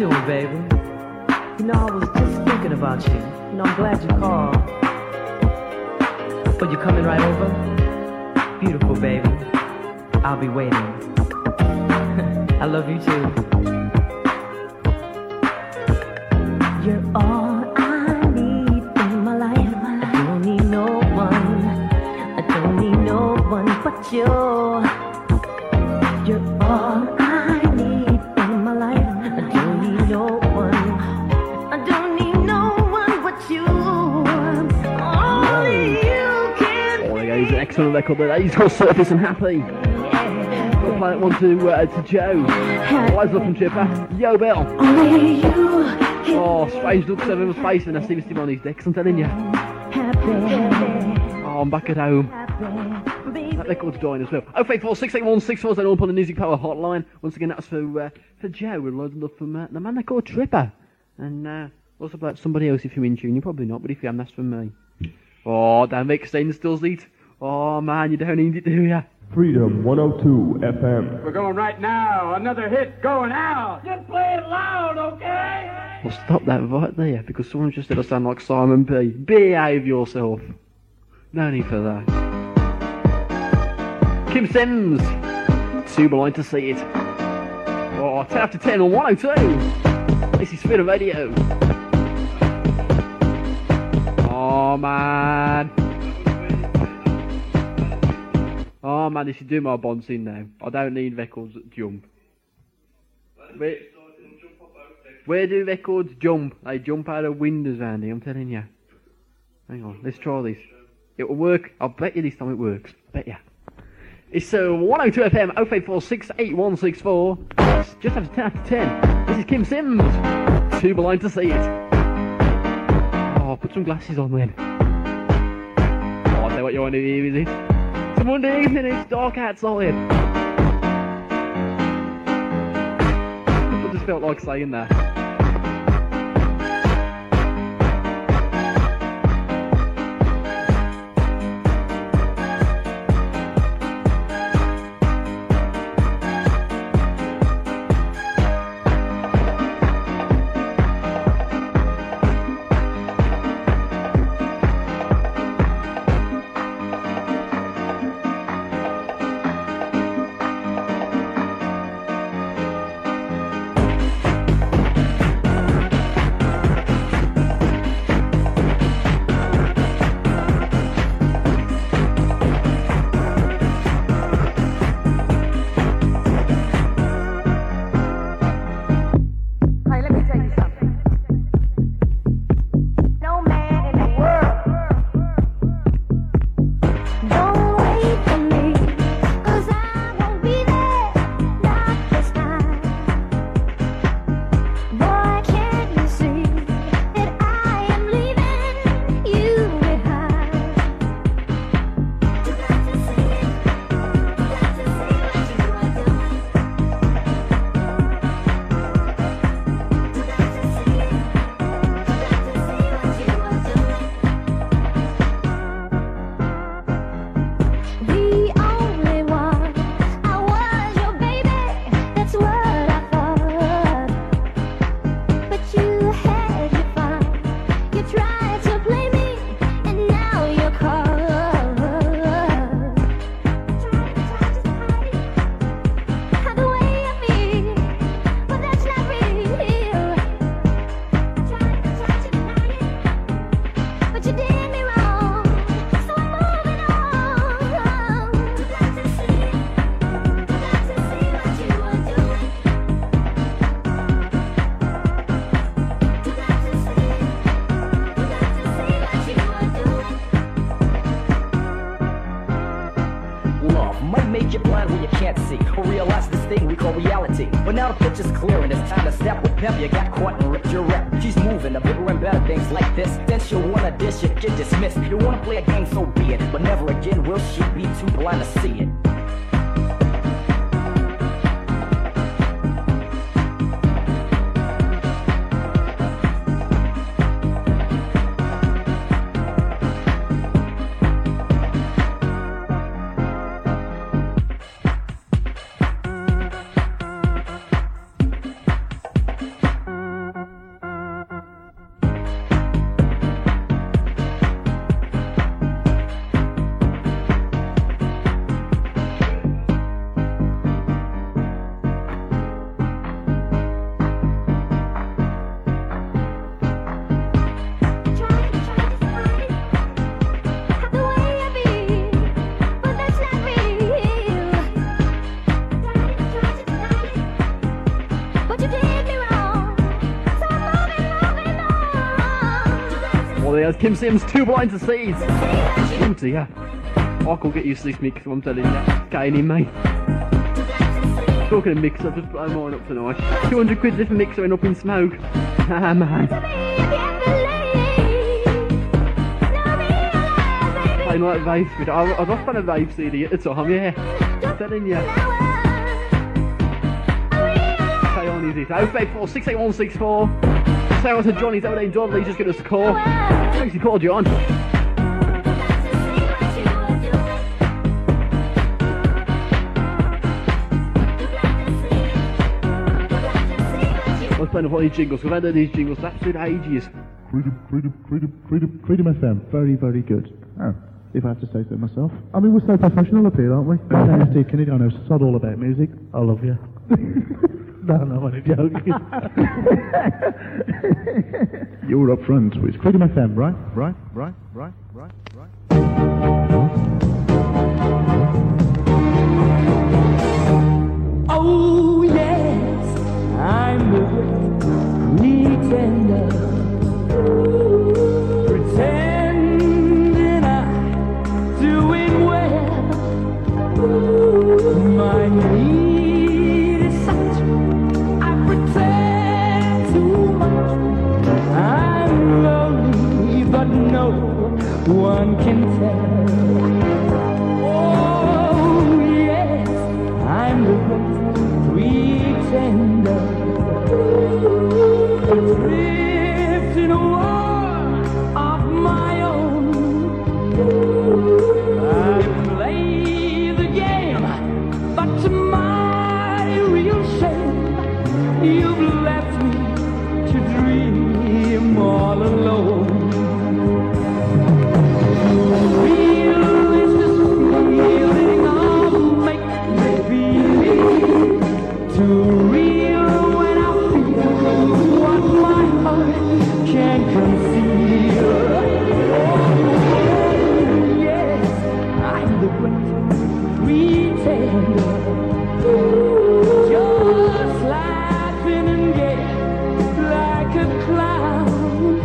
doing, baby? You know, I was just thinking about you. You know, I'm glad you called. But you coming right over? Beautiful, baby. I'll be waiting. I love you too. You're all I need in my life. I don't need no one. I don't need no one but you. You're all I need in my life. I don't need no one. I don't need no one but you. Only you can. Oh, there goes an excellent record there. He's called Surface and Happy. We'll play that one to Joe. Wise looking chipper. Yo, Bill. Only you. Oh, strange looks of him face when I see him on his decks, I'm telling you. Oh, I'm back at home. That record's dying as well. 034681640 up on the Music Power hotline. Once again, that's for Joe. We're loads of love from the man they call Tripper. And also about somebody else if you're in tune. You're probably not, but if you haven't, that's from me. Oh, that makes sense, does it? Oh, man, you don't need it, do you? Freedom 102 FM. We're going right now. Another hit going out. Just play it loud, okay? Well, stop that right there, because someone just said I sound like Simon P. Behave yourself. No need for that. Kim Sims. Too blind to see it. Oh, 10 after 10 on 102. This is Freedom Radio. Oh, man. Oh, man, this is doing my bouncing now. I don't need records that jump. Where do records jump? They jump out of windows, Andy, I'm telling you. Hang on, let's try this. It will work. I'll bet you this time it works. I bet you. It's 102 FM, 034681640. Just after 10 after 10. This is Kim Sims. Too blind to see it. Oh, put some glasses on then. Oh, I know what you want to hear, is it? It's a Monday evening, it's dark outside. I just felt like saying that. But now the picture's clear and it's time to step with pep. You got caught and ripped your rep. She's moving to bigger and better things like this. Then she'll wanna dish it, get dismissed. You wanna play a game, so be it. But never again will she be too blind to see it. Lee. That's Kim Sims, Too Blind to See. Oh dear. I could get used to this mix, I'm telling you. It's getting in, mate. Talking of mix, I've just blown mine up tonight. 200 quid different mixer and up in smoke. Ah, man. Playing like Vape. I was off on a Vape CD at the time, yeah. I'm telling you. Say on, is it? 084 68164. Say on to Johnny's over there in Dudley, just give us a call. Thanks, you call John. I was playing all these jingles, we've had these jingles for absolute ages. Freedom FM, very, very good. Oh, if I have to say so myself. I mean, we're so professional up here, aren't we? My name's Steve Kinney, I know sod all about music. I love you. No, I'm only joking. You're up front with Freedom FM, right? Oh yes, I'm the pretender, pretending I'm doing well. My need is such, I pretend too much. I'm lonely, but no one can tell. Oh yes, I'm the pretender, adrift in a world of my own. I play the game, but to my real shame, you've left me to dream all alone. Real is this feeling of make-believe, too real when I feel what my heart can't conceal. Oh, yes, I'm the great pretender, just laughing and gay like a clown.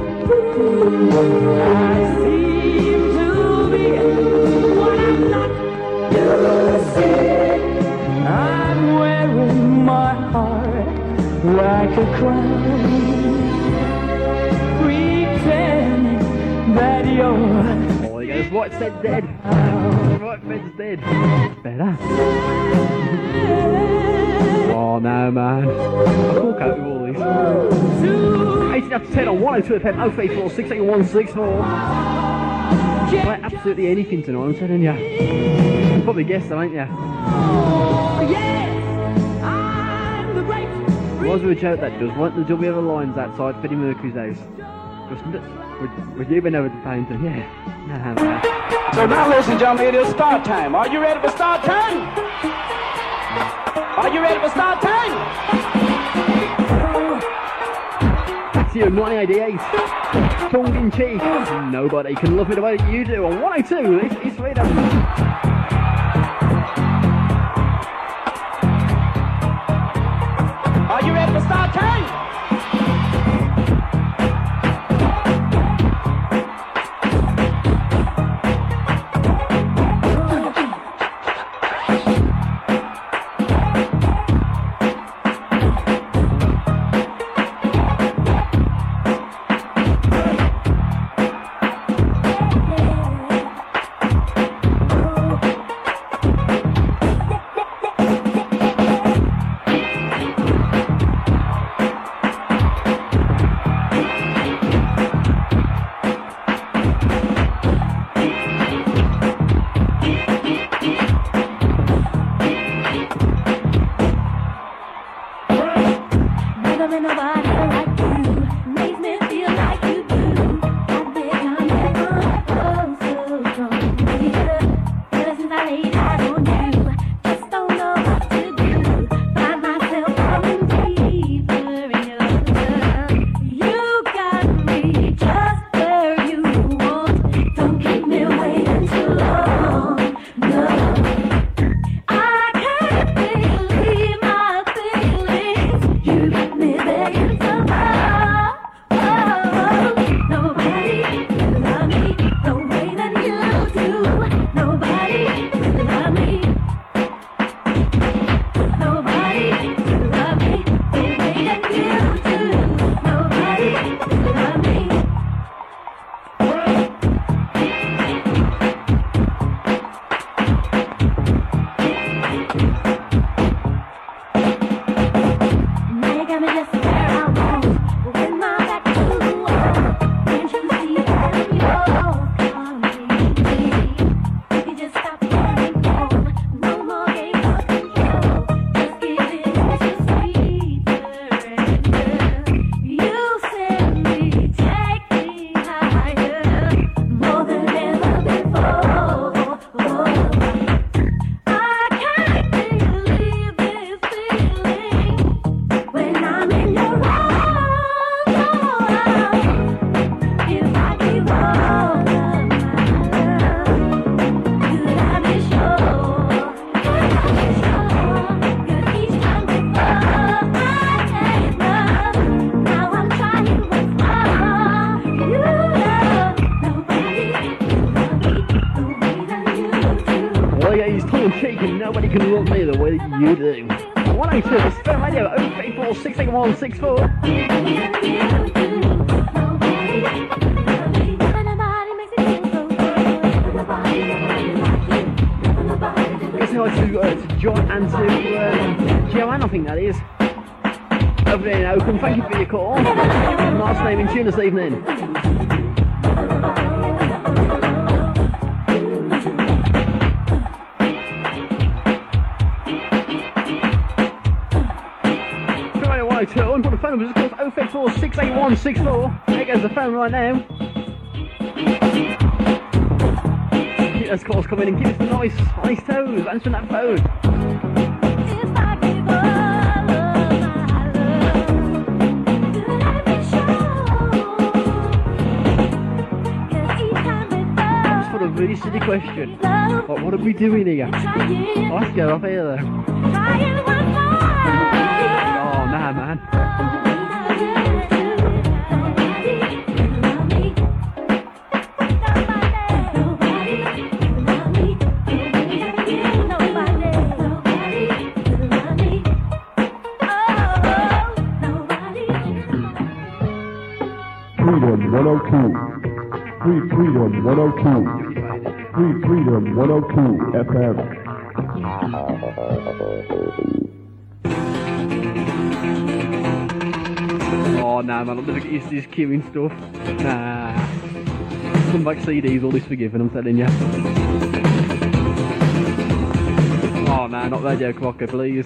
I seem to be what I'm not. I'm wearing my heart like a crown, pretending that you're. Oh, he goes, White Fed's dead. White Fed's dead. Better. Oh, no, man. I can't cope with all these. 18 up to 10 on 102 FM, 034 68164. Play absolutely anything tonight, I'm telling you. You'll probably guessed that, ain't you? Was there a joke that does? Weren't the double other lines outside Freddie Mercury's house? Would you been over to paint it? Yeah. Nah, man. So now, ladies and gentlemen, it is start time. Are you ready for start time? Are you ready for start time? That's you, 1988. Tongue in cheek. Nobody can love me the way that you do. On 102, it's Freedom. Are you ready for start time? Well, yeah, he's tongue in cheek and nobody can rock me the way you do. 182, it's Spin Radio, 034 681 64. Guess hello to John and to Joanne, I think that is. Over there in Oakham, thank you for your call. Nice name in tune this evening. And put the phone number, of course, 034 681 64. There goes the phone right now. Keep those calls coming and keep us nice on his toes, answering that phone. Just put a really silly question. What are we doing here? Let's go up here though. Nah, man. Freedom 102. Freedom 102. Freedom 102 FM. Oh, nah, man, I'm never get used to this queuing stuff. Nah. Come back CDs, all this forgiven, I'm telling you. Oh, nah, not Radio Clocker, please.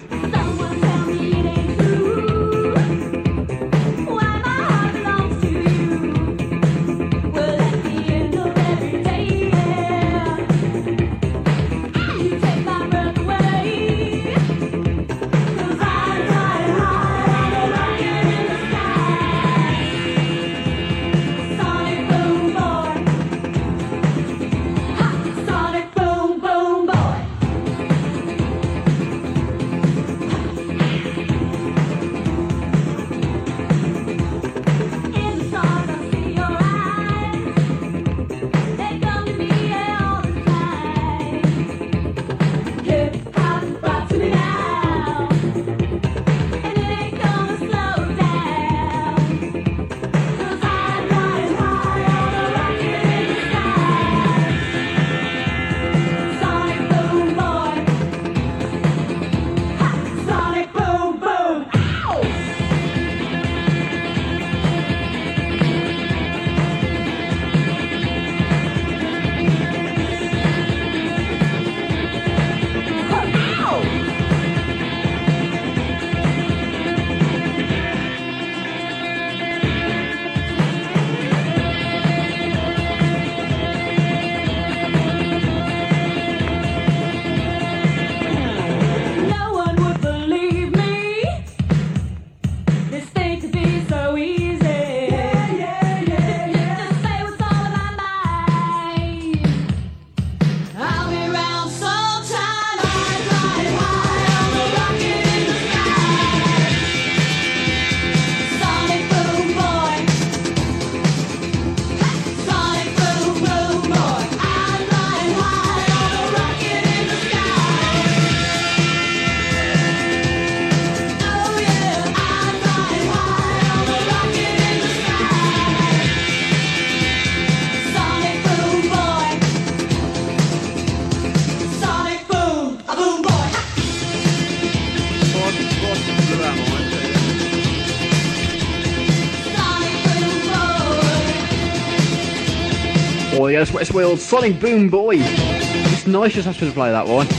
Oh yes, West Wales, Sonic Boom Boy. It's nice just having to play that one.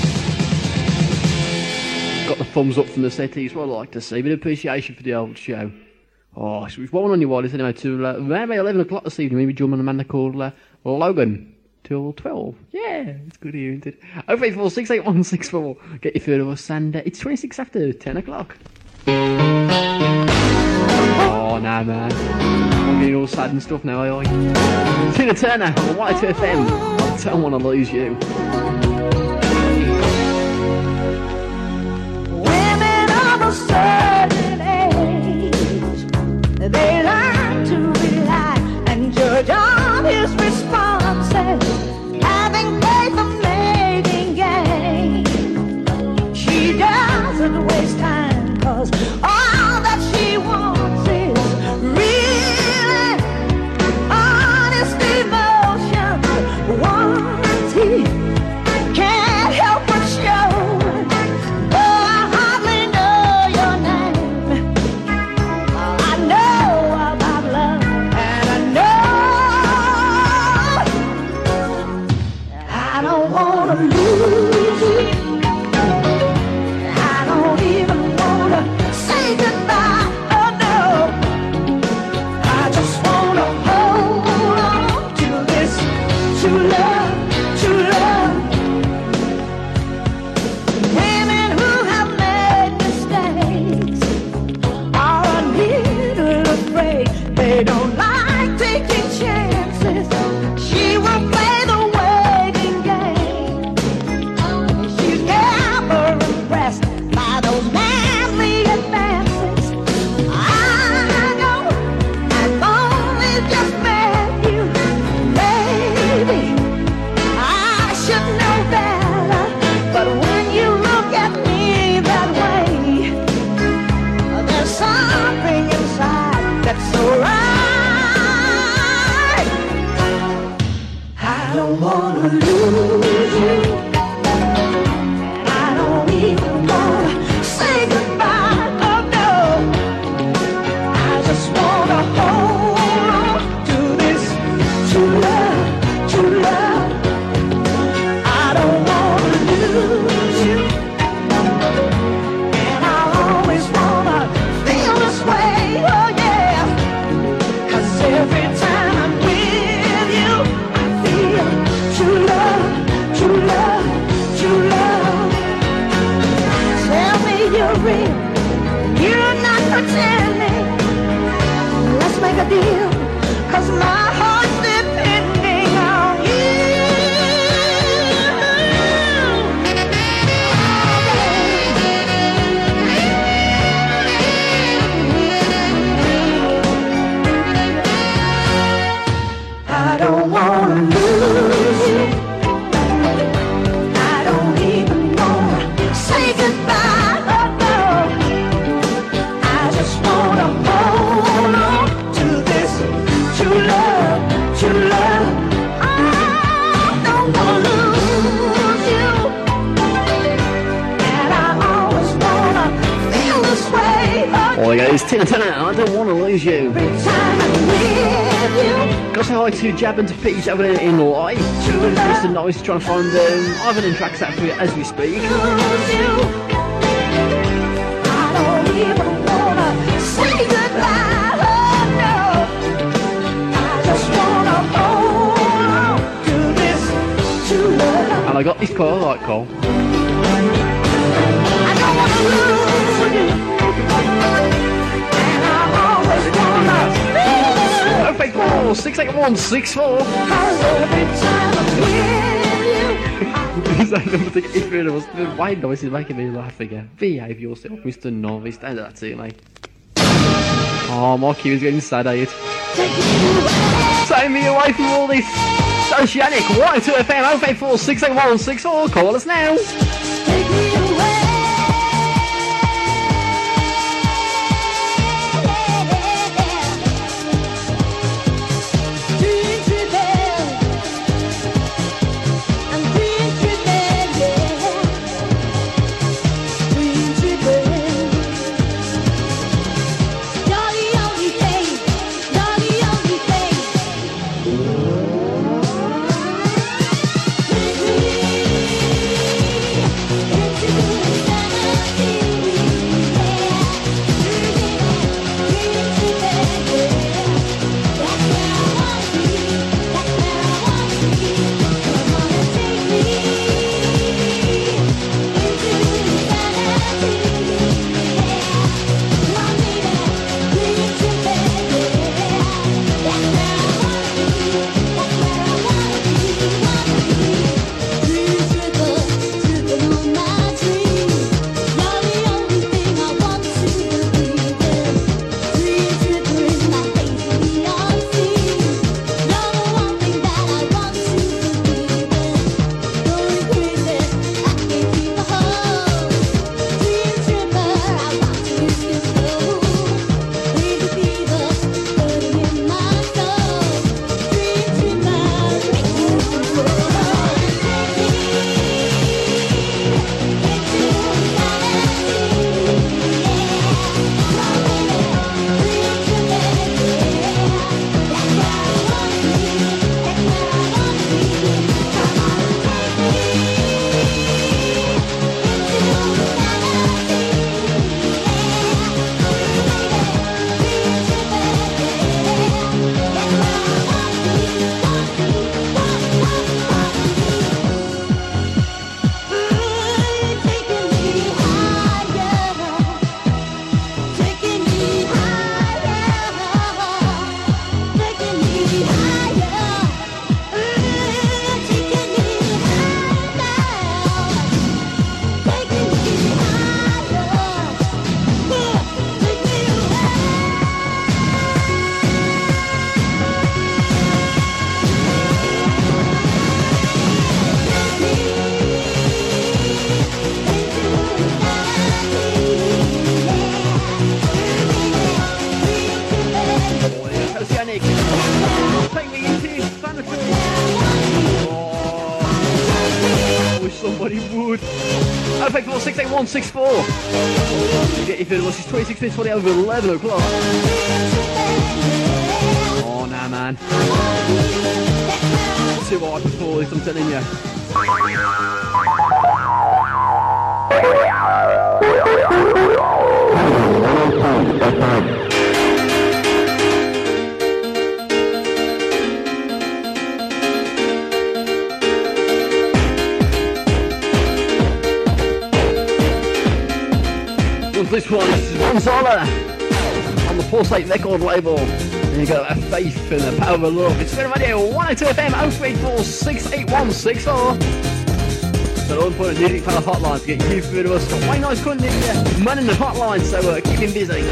Got the thumbs up from the settees, what I like to see. Bit of appreciation for the old show. Oh, so we've one on your wireless anyway to around about 11 o'clock this evening. Maybe John and Amanda called Logan till 12. Yeah, it's good here, isn't it? 034 681 64. Get your third of us, and it's 26 after 10 o'clock. Oh, nah, man. I'm getting all sad and stuff now, aye. Tina Turner on 102 FM. I don't want to lose you. Women of a certain age, they learn to rely and judge on his responses, having faith in making gains. There goes Tina Turner, I Don't Want to Lose You. Got to say hi to Jab and to Pete over there in live. Mr. Nice trying to find Ivan tracks out for you as we speak. And I got this call, I like call. 68164. This ain't number to get rid of us. The white noise is making me laugh again. Behave yourself, Mr. Novice. Don't do that to me. Oh, my cue is getting sad, eh? Take me away from all this. Oceanic, 102 FM, 084 681 64. Call us now. Take me away. Somebody would. Perfect for 68164. You get your food. It's 26 minutes for the over 11 o'clock. Oh, nah, man. Too hard before this, I'm telling you. This one, this is Gonzala on the Pulsate record label. And you got that faith and the power of love. It's Spin Radio 102 FM 034 68164. So the point of music for the hotline to get you through to us. Got Wayne Nice Couldn't in man in the hotline, so keep him busy.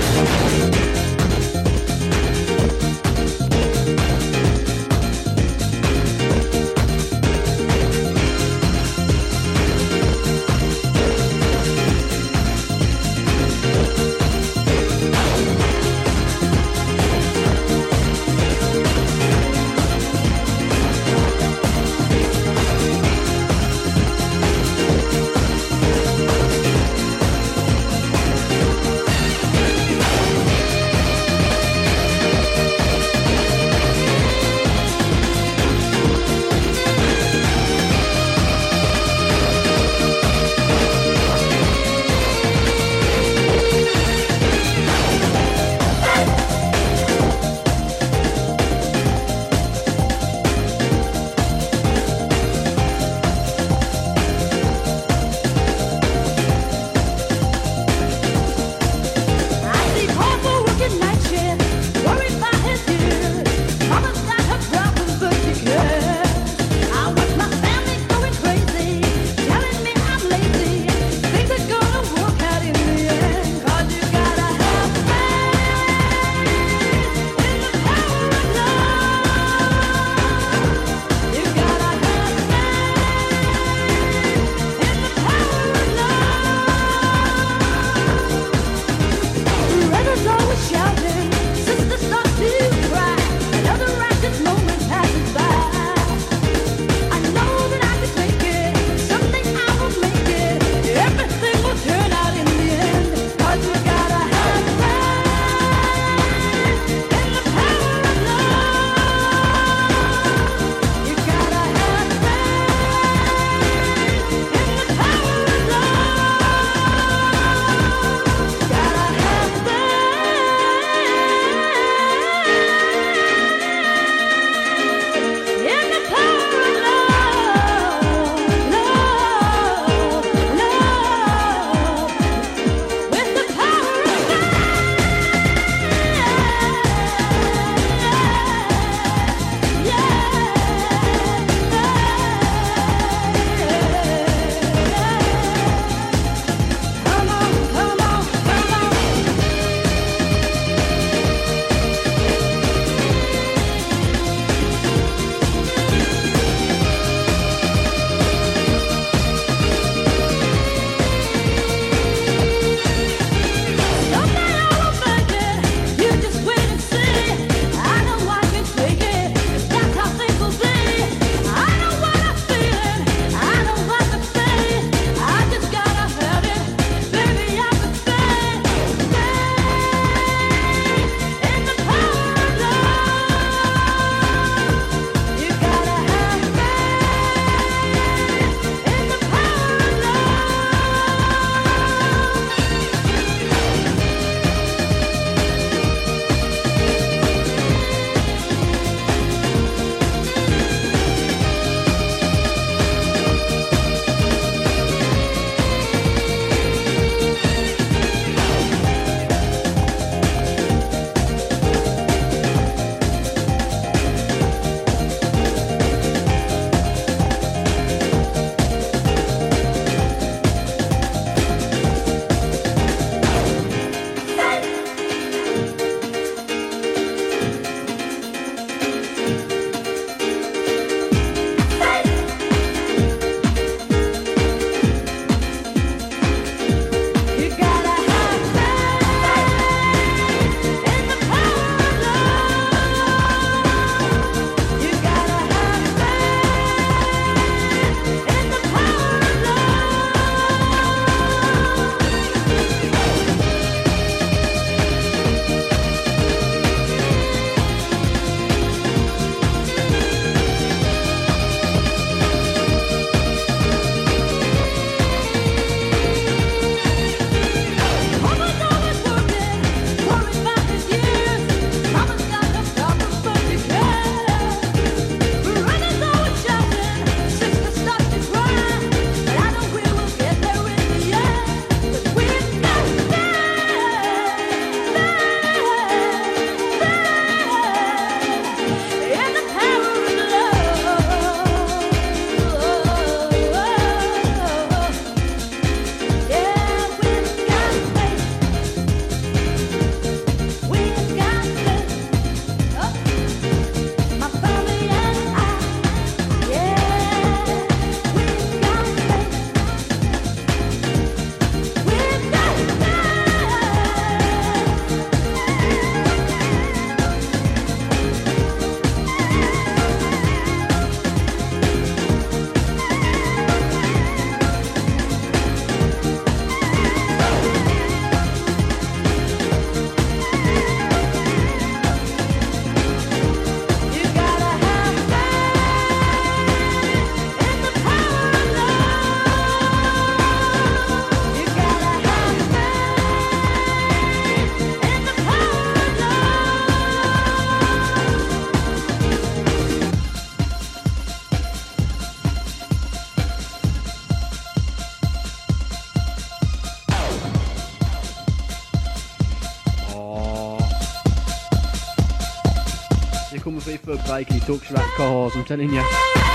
come with me for a break and he talks about cars, I'm telling you.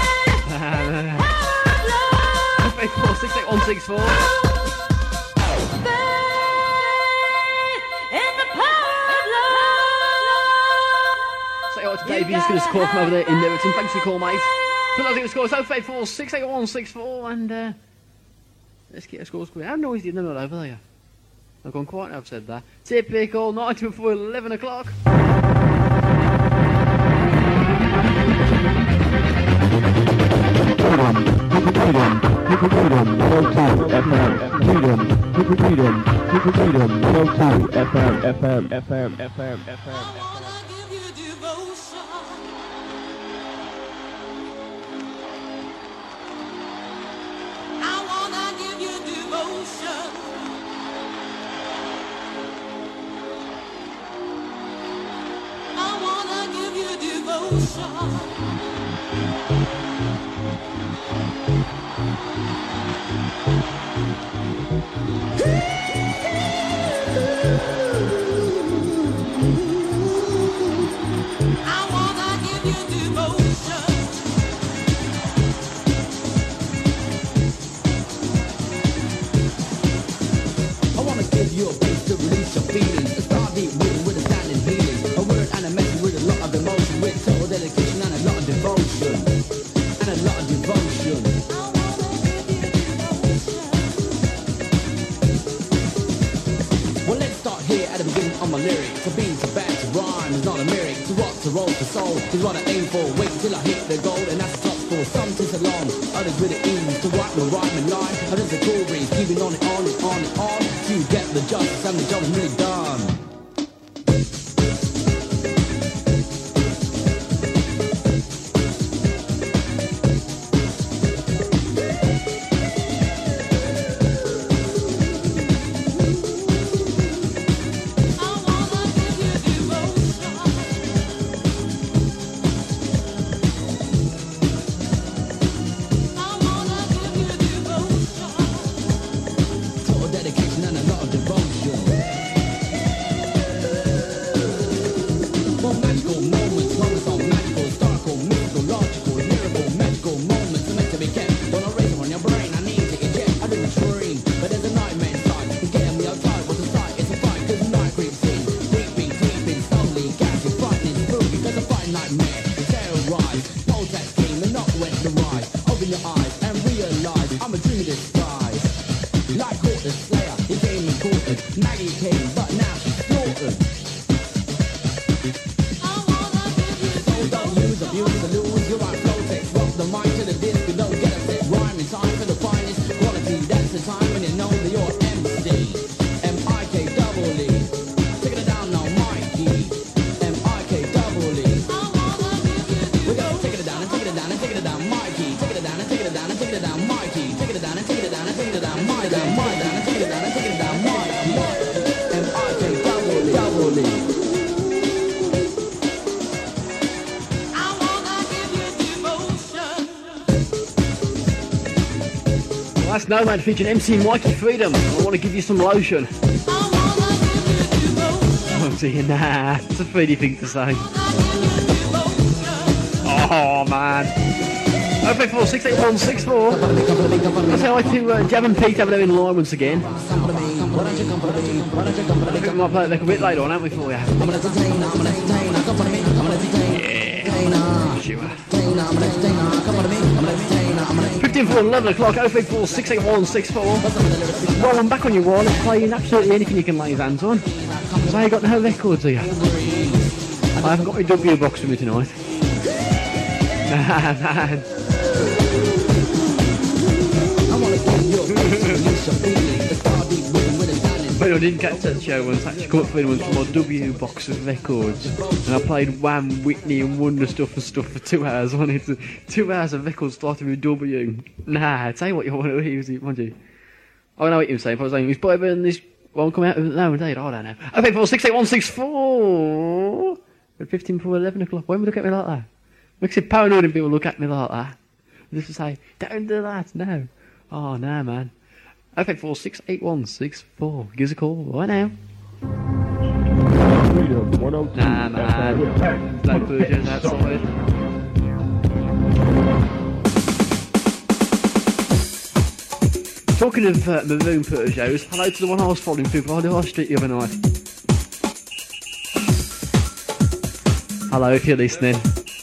08468164164. Say hi to Davey, he's going to score from over there in Neverton. Thanks for the call, mate. Put those in the score, 084681641, and let's get the scores going. How noisy are they not over there? I've gone quiet now I've said that. Typical, 90 before 11 o'clock. Is what I aim for, wait till I hit the goal, and that's the top score. Some takes along, others with it ease to write the rhyme and line. Others a cool breeze, keeping on and on and on and on to get the justice and the job is really done. That's Nomad featuring MC Mikey Freedom. I want to give you some lotion. Oh dear, nah. It's a pretty thing to say. Oh man. 08468164164. Let's say hi to Jab and Pete over there in line once again. I think we might play it a little bit later on, haven't we, for you? Yeah. Sure. 15 for 11 o'clock, 03468164164. Well, I'm back on your wall, it's playing absolutely anything you can lay your hands on. So you got no records here. I haven't got my W box with me tonight. Man. But I didn't catch that show once. Actually, caught for once from my W box of records, and I played Wham, Whitney, and Wonder Stuff and stuff for 2 hours. I wanted to 2 hours of records starting with W. Nah, tell you what you want to use it, won't you? I know what you were saying. I was saying it's better than this one coming out now and then. I don't know. Okay, 468164164. At 15 for 11 o'clock. When would look at me like that? Makes it paranoid when people look at me like that. Just to say, don't do that. No. Oh no, man. 08468164164. Give us a call right now. Freedom Freedom 102 Nah, man. FM. No Peugeots outside. Talking of maroon Peugeots, hello to the one I was following through Bridle High Street the other night. Hello if you're listening.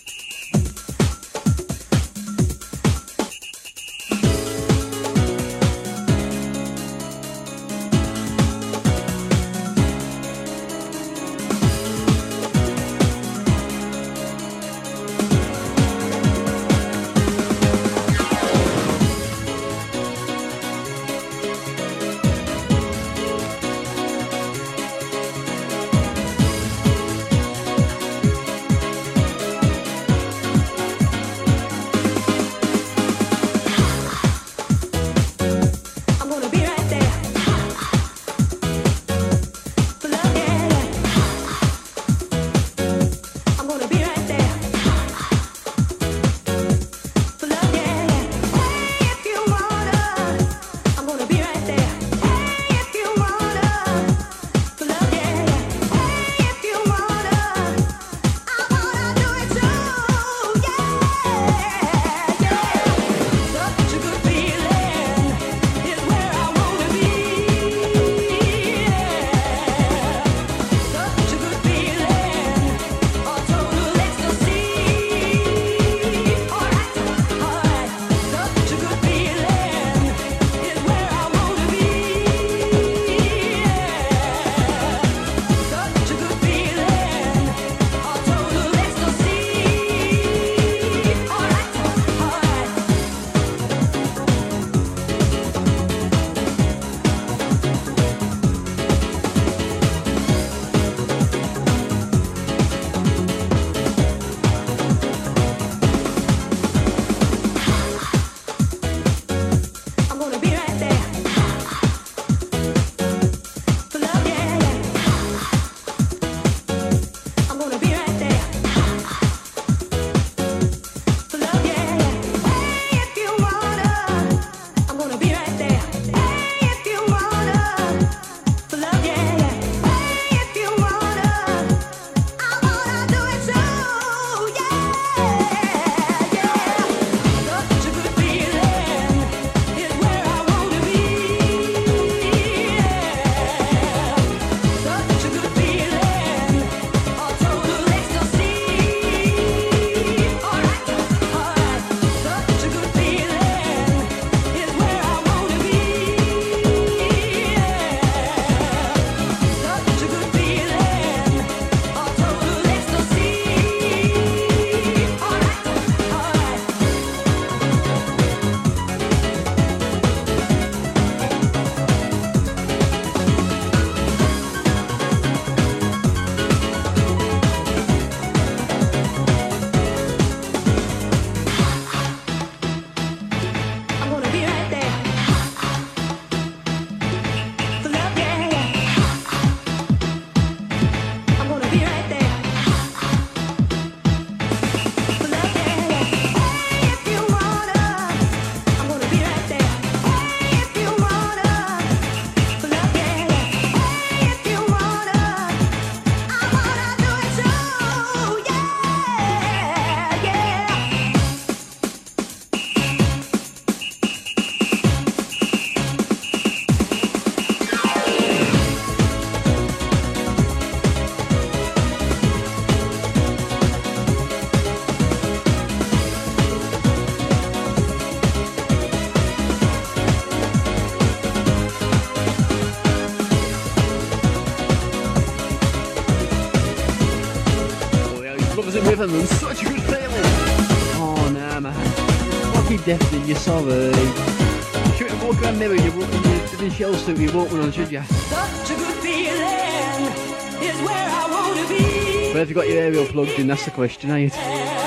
rhythm and such a good feeling. Oh, nah, man. Lucky deafening, you're sorry. Should we walk around mirror, you're walking in shell suit, you walk one on, should you? Such a good feeling is where I want to be. But have you got your aerial plugged in? That's the question, ain't it?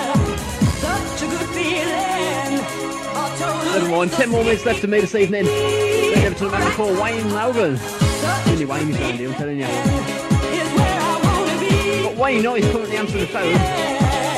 Such a good feeling. Never mind, 10 more minutes left to me this evening. Then over to the man called Wayne Logan. Really Wayne's around here, I'm telling you. But Wayne, not he's currently answering the phone.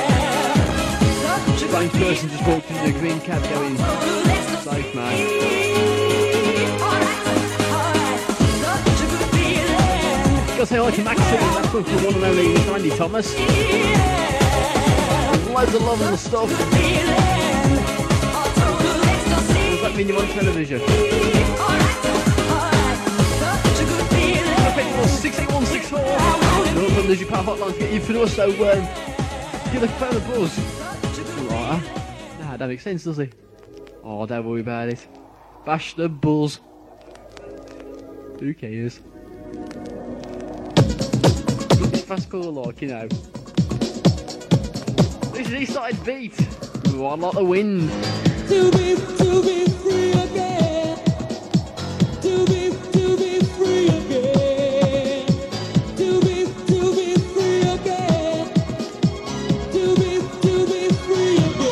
Strange person just walked into the green cab going, safe man. Got say hi to Maxine, that's one for one and only Randy Thomas. There's loads of love and stuff. Does that mean you're on television? 68164. You're from the Lizzie Power Hotline to get you through us, so give the phone a buzz. Right, nah, that makes sense, does it? Oh, don't worry about it. Bash the buzz. Who cares? It's fast call, like, you know. This is Eastside Beat. Ooh, I like the wind. To be free again. To be free again. To be free again. To be free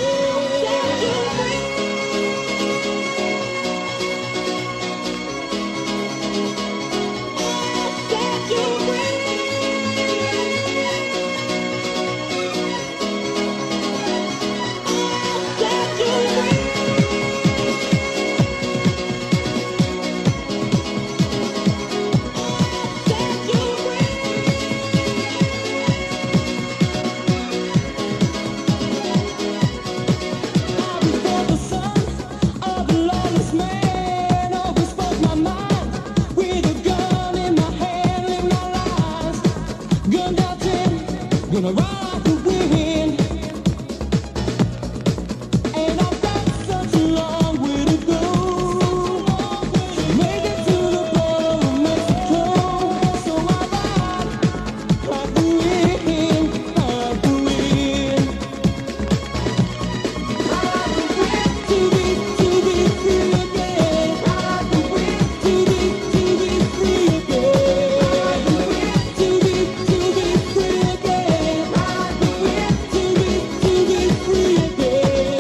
gonna ride the wind. And I've got such a long way to go. Make it to the border of Mexico. So I ride like the wind, like the wind. Like the wind, to be free again. Like the wind, to be free again. Like the wind, to be free again. Like the wind, to be free again.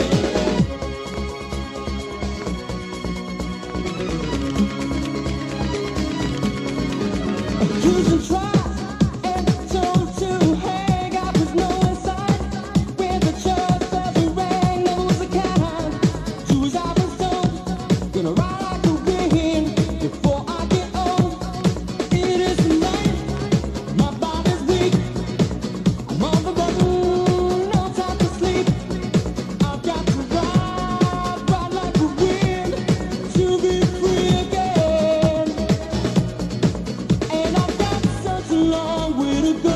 Accused and tried and told to hang out with no inside. When the church bells rang, never was a kind. Do as I've been told. Gonna ride like the wind before I get old. It is the night, my body's weak. I'm on the run, no time to sleep. I've got to ride like the wind to be free again. And I've got such a long way to go.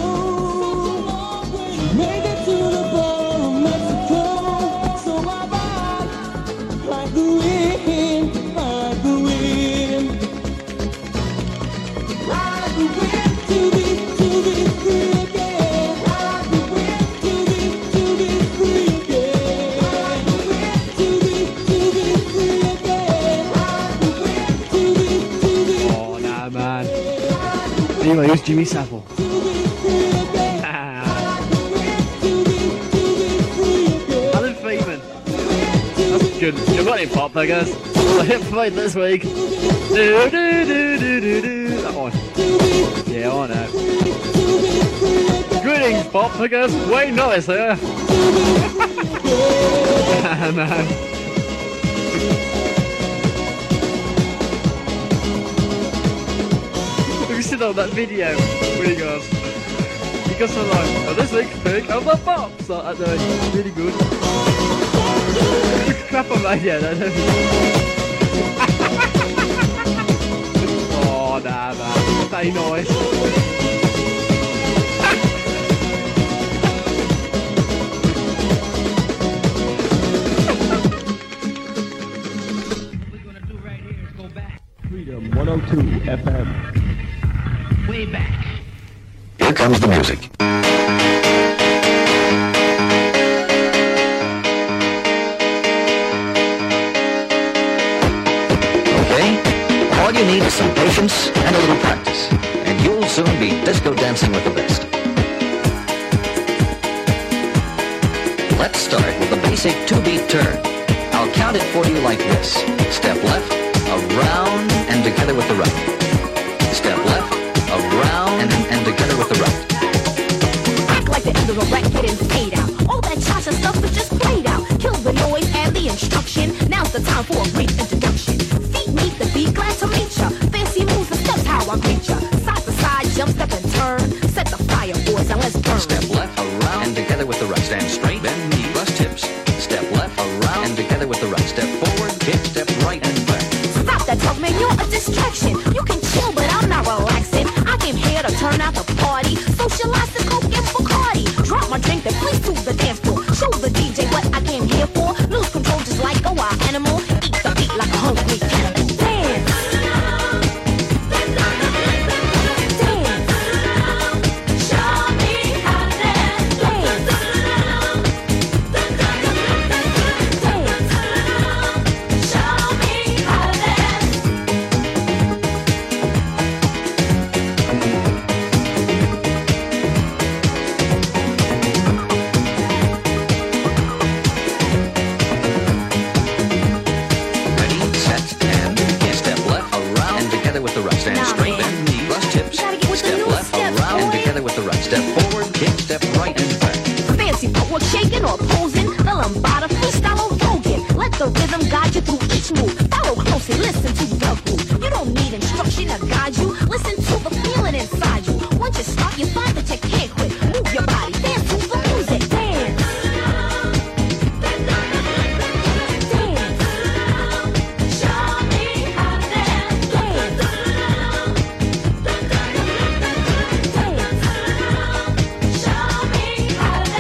Make it to the border of Mexico. So I ride like the wind, like the wind. Like the wind to be free again. Like the wind to be free again. Like the wind to be free again. Like the wind to be Oh, nah, man. Anyway, who's Jimmy Savile? Alan Freeman. That's good. You've got him, pop beggars. The hit parade this week. Do, do, do, do, do, do. That one. Yeah, I know. Greetings, pop beggars. Wayne Norris here. Man. Have you seen on that video when he goes something like, oh, this week's pick of the pops, like that, it's really good. Crap on that, yeah, that. Oh, nah, man, stay nice. Freedom 102 FM. Way back. Here comes the music. Okay, all you need is some patience and a little practice, and you'll soon be disco dancing with the best. Let's start with a basic 2-beat turn. I'll count it for you like this. Step left, around, and together with the right. Step left, around, and together with the right. Act like the end of a record and fade out. All that cha-cha stuff is just played out. Kill the noise and the instruction. Now's the time for a brief introduction. Feet meet the beat, glad to meet ya. Fancy moves and steps how I greet ya. Side to side, jump distraction. You can chill, but I'm not relaxing. I came here to turn out the party, socialize the coke and Bacardi. Drop my drink, then please to the dance floor. Show the DJ what I came here for. Lose control just like a wild animal. Eat the beat like a hungry cannibal. Dance. The rhythm guide you through each move. Follow closely, listen to the groove. You don't need instruction to guide you. Listen to the feeling inside you. Once you start, you find that you can't quit. Move your body, dance to the music. Dance. Dance. Show me how to dance. Dance. Dance. Show me how to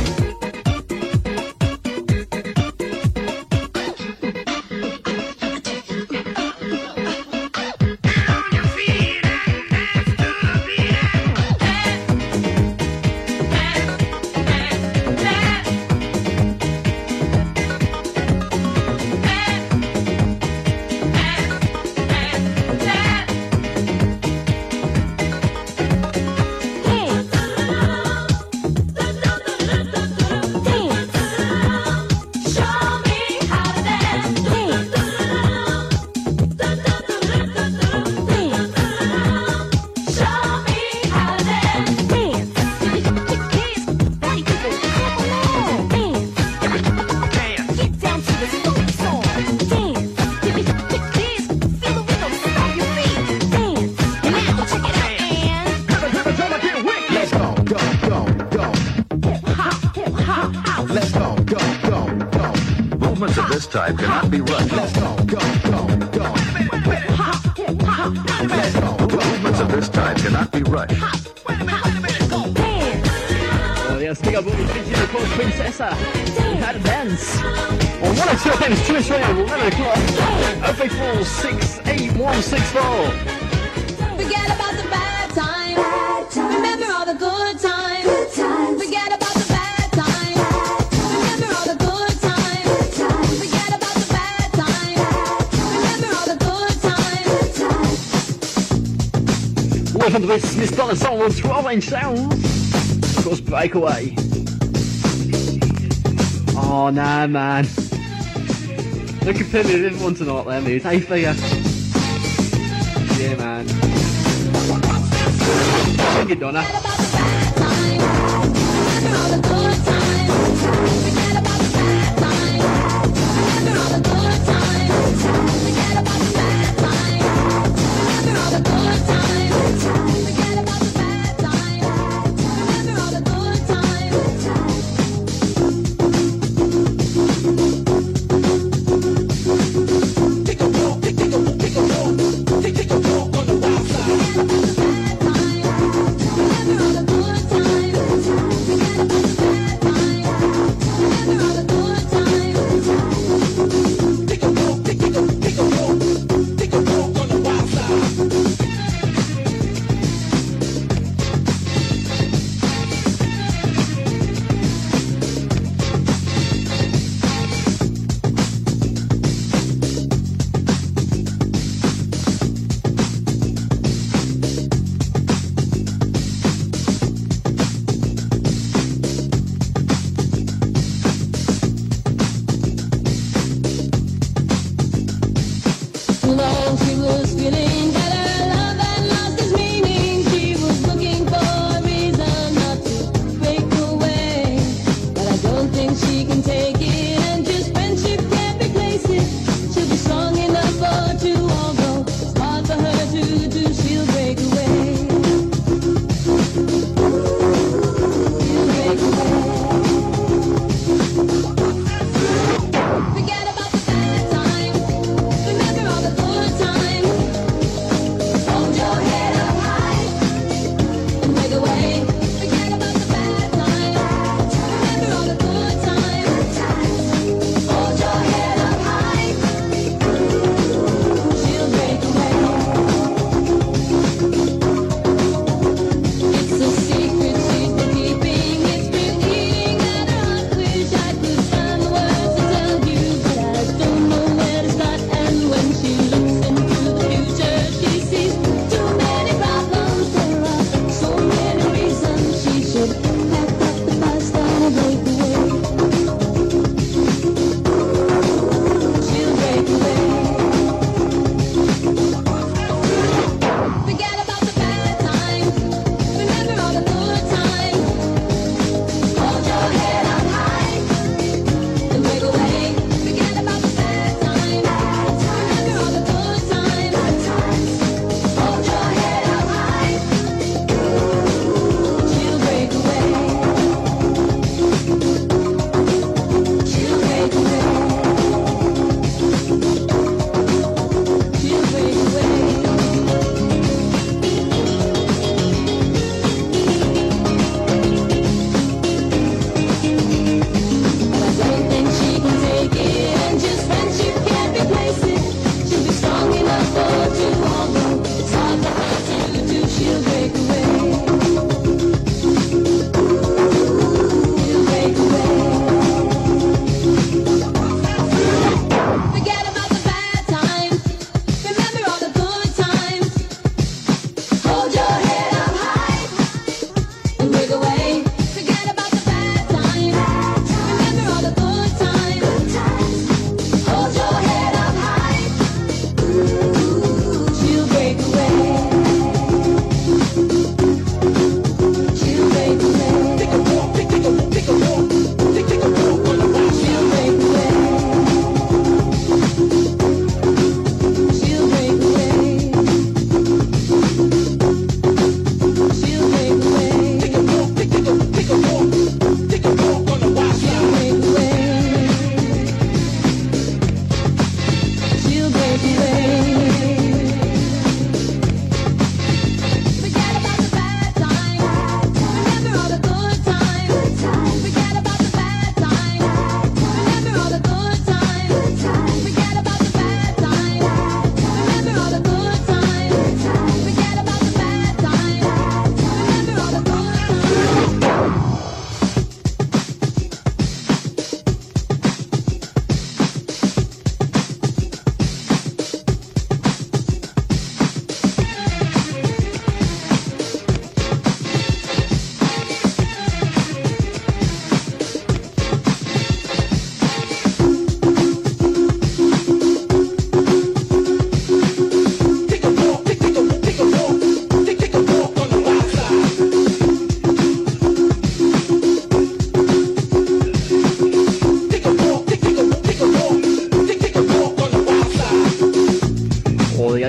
Type cannot be rushed. Let's go, go, go, go. Let's go. Movements of this type cannot be rushed. Oh yes, big up what we think of course, Princessa. We had a dance. On 102 FM's Twitch Radio, 11 o'clock. 034 68164. Forget about the bad times. Remember all the good times. Forget about the bad times. Remember all the good times. Forget about the bad times. Remember all the good times. Welcome to this Miss Donna song on 12 Inch Sounds. Of course, Breakaway. Oh, nah, man. Look at me with everyone tonight there, mate. Hey, figure. Yeah, man. Thank you, Donna.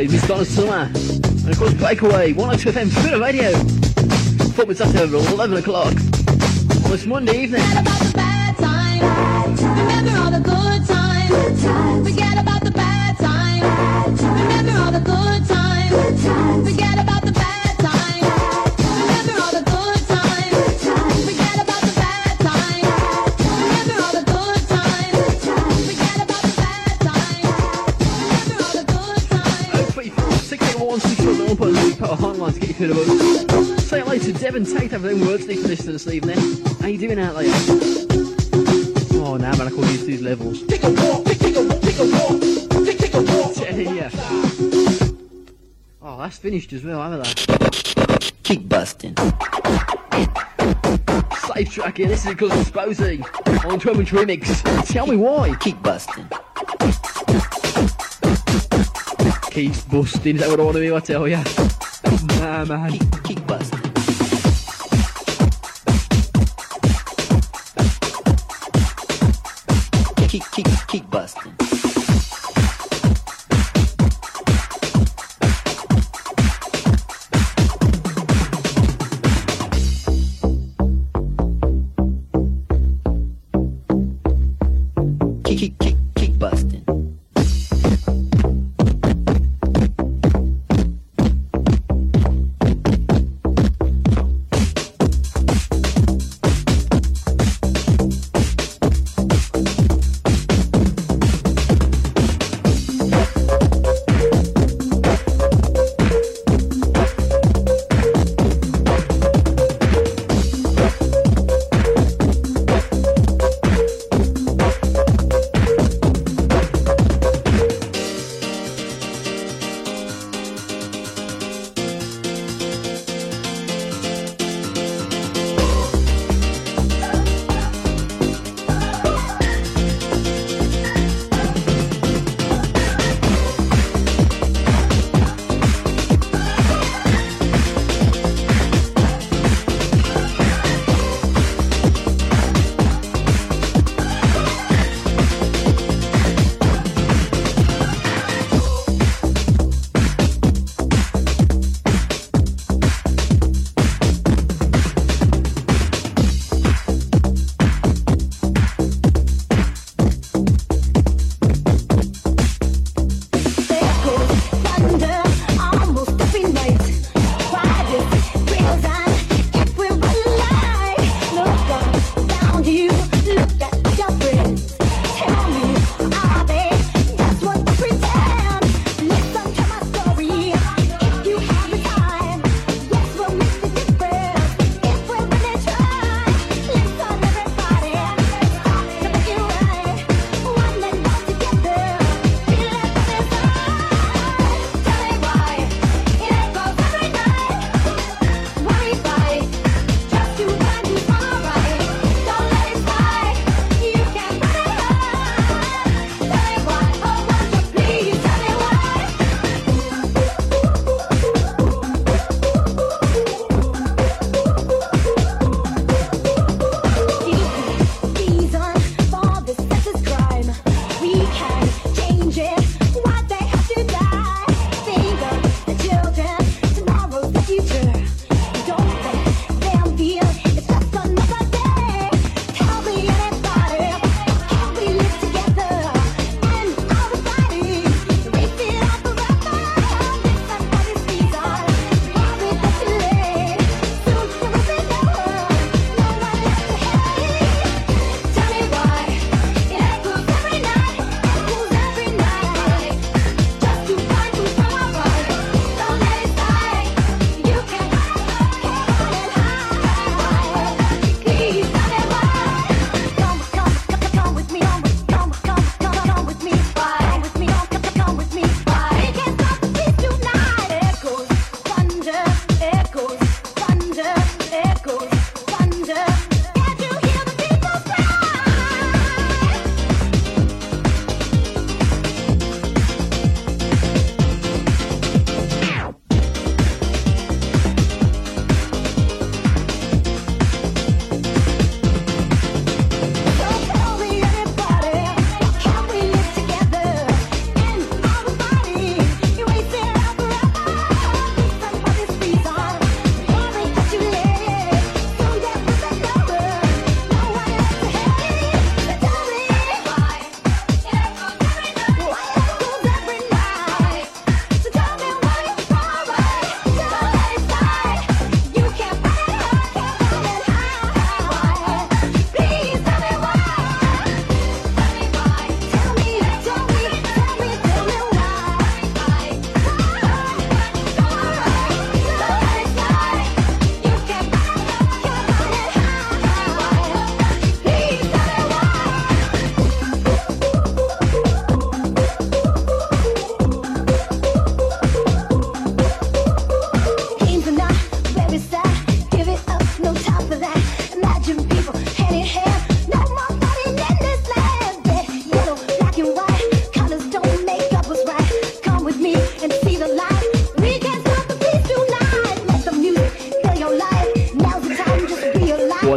Boys, Miss Donna Summer. And of course, Breakaway, 102 FM Spirit Radio. Football's at over 11 o'clock on this Monday evening. Forget about the bad times. Remember all the good times. Forget about the bad times. Remember all the good times. Forget about the bad times. Remember all the good times. Forget about the bad times. Remember all the good times. Forget about the bad times. Remember all the good times. 34681 6 on Music Power Hotline to get you through the books. Say hello to Devon Tate over there in Wordsley for listening this evening. How you doing out there? Oh, now man, I call these these levels. Take a walk, take a walk, take a walk, take a walk. Yeah. Oh, that's finished as well, haven't they? Keep busting. Safe track here, this is because of Sposey on 12-inch remix. Tell me why. Keep busting. Keeps busting, is that what I want to do, I tell ya? Nah, man. Keep busting. Keep busting. Keep busting.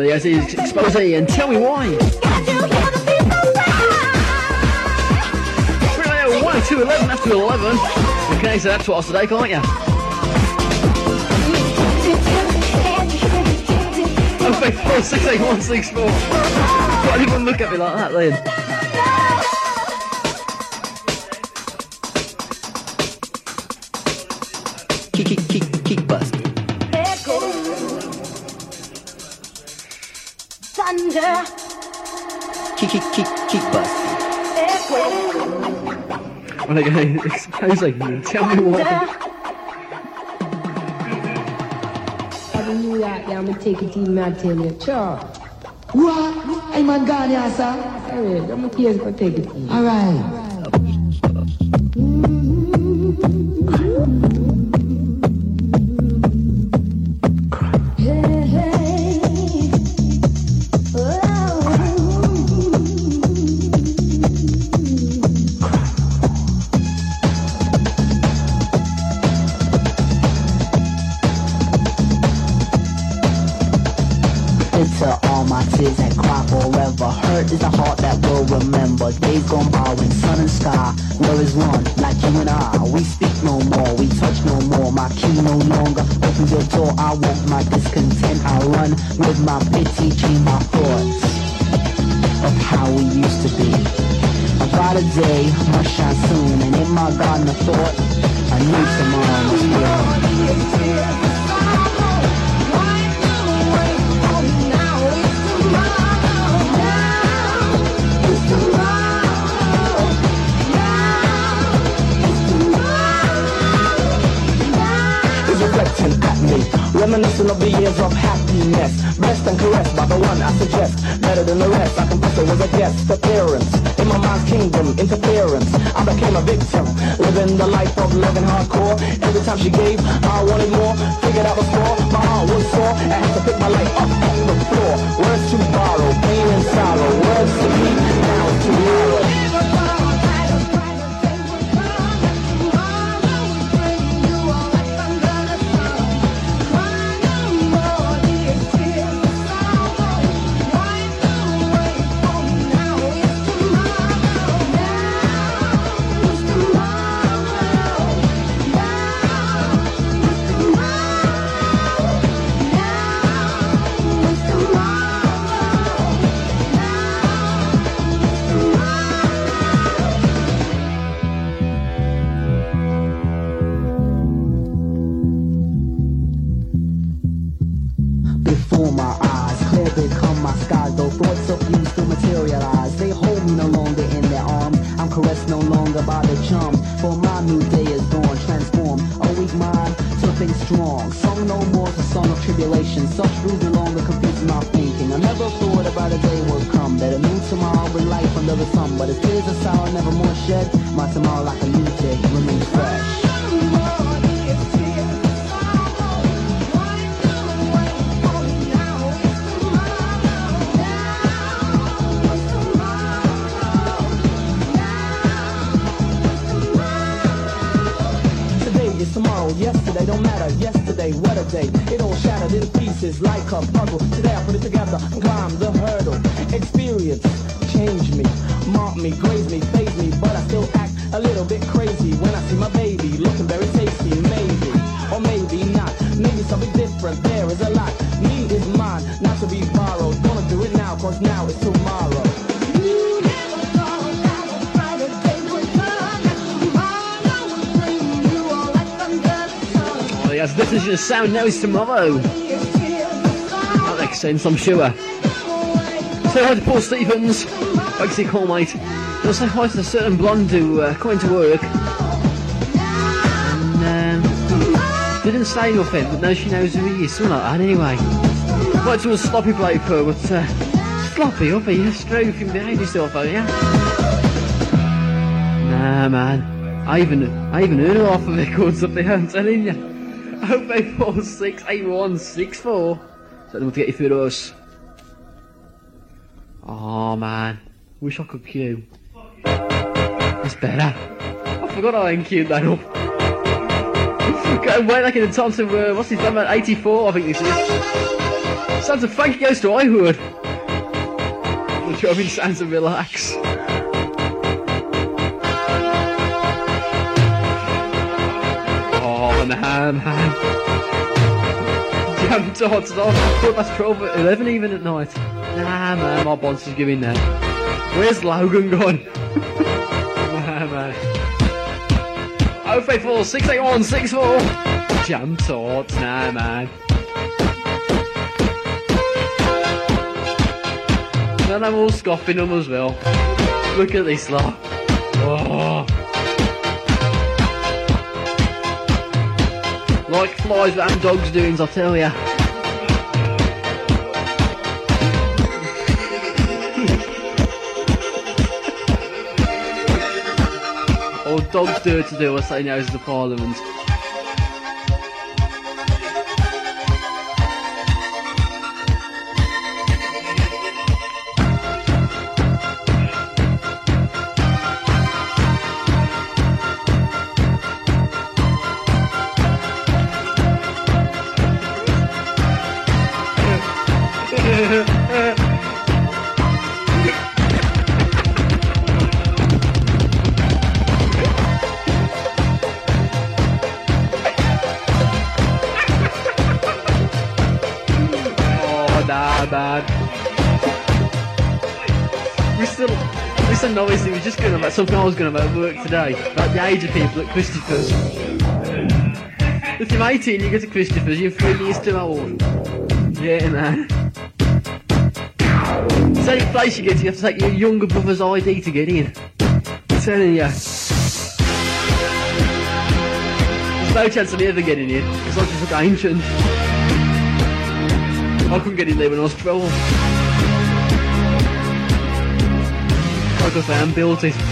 yes, it's Expose and Tell Me Why. 1 to 11, that's to 11. Okay, so that's twice a day, can't you? Oh, 4 6 8 1 6 4. Why did anyone look at me like that then? Kick bust. Echo. Thunder. Kick bust. Echo. When I go, Expose and Tell Me Why. New York, yeah, I'm gonna take it in and tell you, sure. What? I'm on Ghana, sir. Hey, I'm gonna take it in. All right. That cry forever. Hurt is a heart that will remember days gone by when sun and sky were as one, like you and I. We speak no more, we touch no more. My key no longer opens your door. I want my discontent. I run with my pity, dream my thoughts of how we used to be. A brighter day must shine soon, and in my garden of thought, I knew tomorrow was real. At me, reminiscing of the years of happiness, blessed and caressed by the one I suggest, better than the rest. I confess it was a guest appearance in my mind's kingdom, interference. I became a victim, living the life of living hardcore. Every time she gave, I wanted more. Figured out the score, my heart was sore. I had to pick my life up off the floor. Words to borrow, pain and sorrow. Words to me, now tomorrow. Yesterday don't matter, yesterday, what a day. It all shattered in pieces like a puzzle. Today I put it together and climbed the hurdle. Experience changed me, marked me, grazed me, phased me, but I still act a little bit crazy when I see my baby looking very tasty. Maybe, or maybe not, maybe something different. There is a lot, me is mine, not to be borrowed. Gonna do it now, cause now is tomorrow. Yes, this is your sound now is tomorrow. That makes sense, I'm sure. Say hi to Paul Stevens, Wakesy call mate. I'll say hi to a certain blonde who come into work and didn't say nothing, but now she knows who he is, something like that anyway. Right to a sloppy bloke for, but sloppy, up here, straight if you can behave yourself, don't you? Nah man, I even heard half of it called something, I'm telling you. 0846 8164. So to get you through those. Oh man, wish I could queue. It's better. I forgot I didn't queue that up. Going way back in the time to, what's his name, about 84, I think this is. Sounds of Frankie Goes to Highwood. The drumming sounds of Relax. Oh, nah, man. Jam tots on. 11 even at night. Nah, man, my boss is giving now. Where's Logan gone? Nah, man. 054 681 64. Jam tots, nah, man. And I'm all scoffing them as well. Look at this lot. Oh. Like flies that and dogs doings, I tell ya. All dogs do it to do, I say now is the Parliament. Listen, obviously, we're just going about something I was going about work today, about the age of people at Christopher's. If you're 18, you go to Christopher's, you're 3 years too old. Yeah, man. It's the only place you get to, you have to take your younger brother's ID to get in. I'm telling you. There's no chance of me ever getting in, because I just look ancient. I couldn't get in there when I was 12. Because I am built it.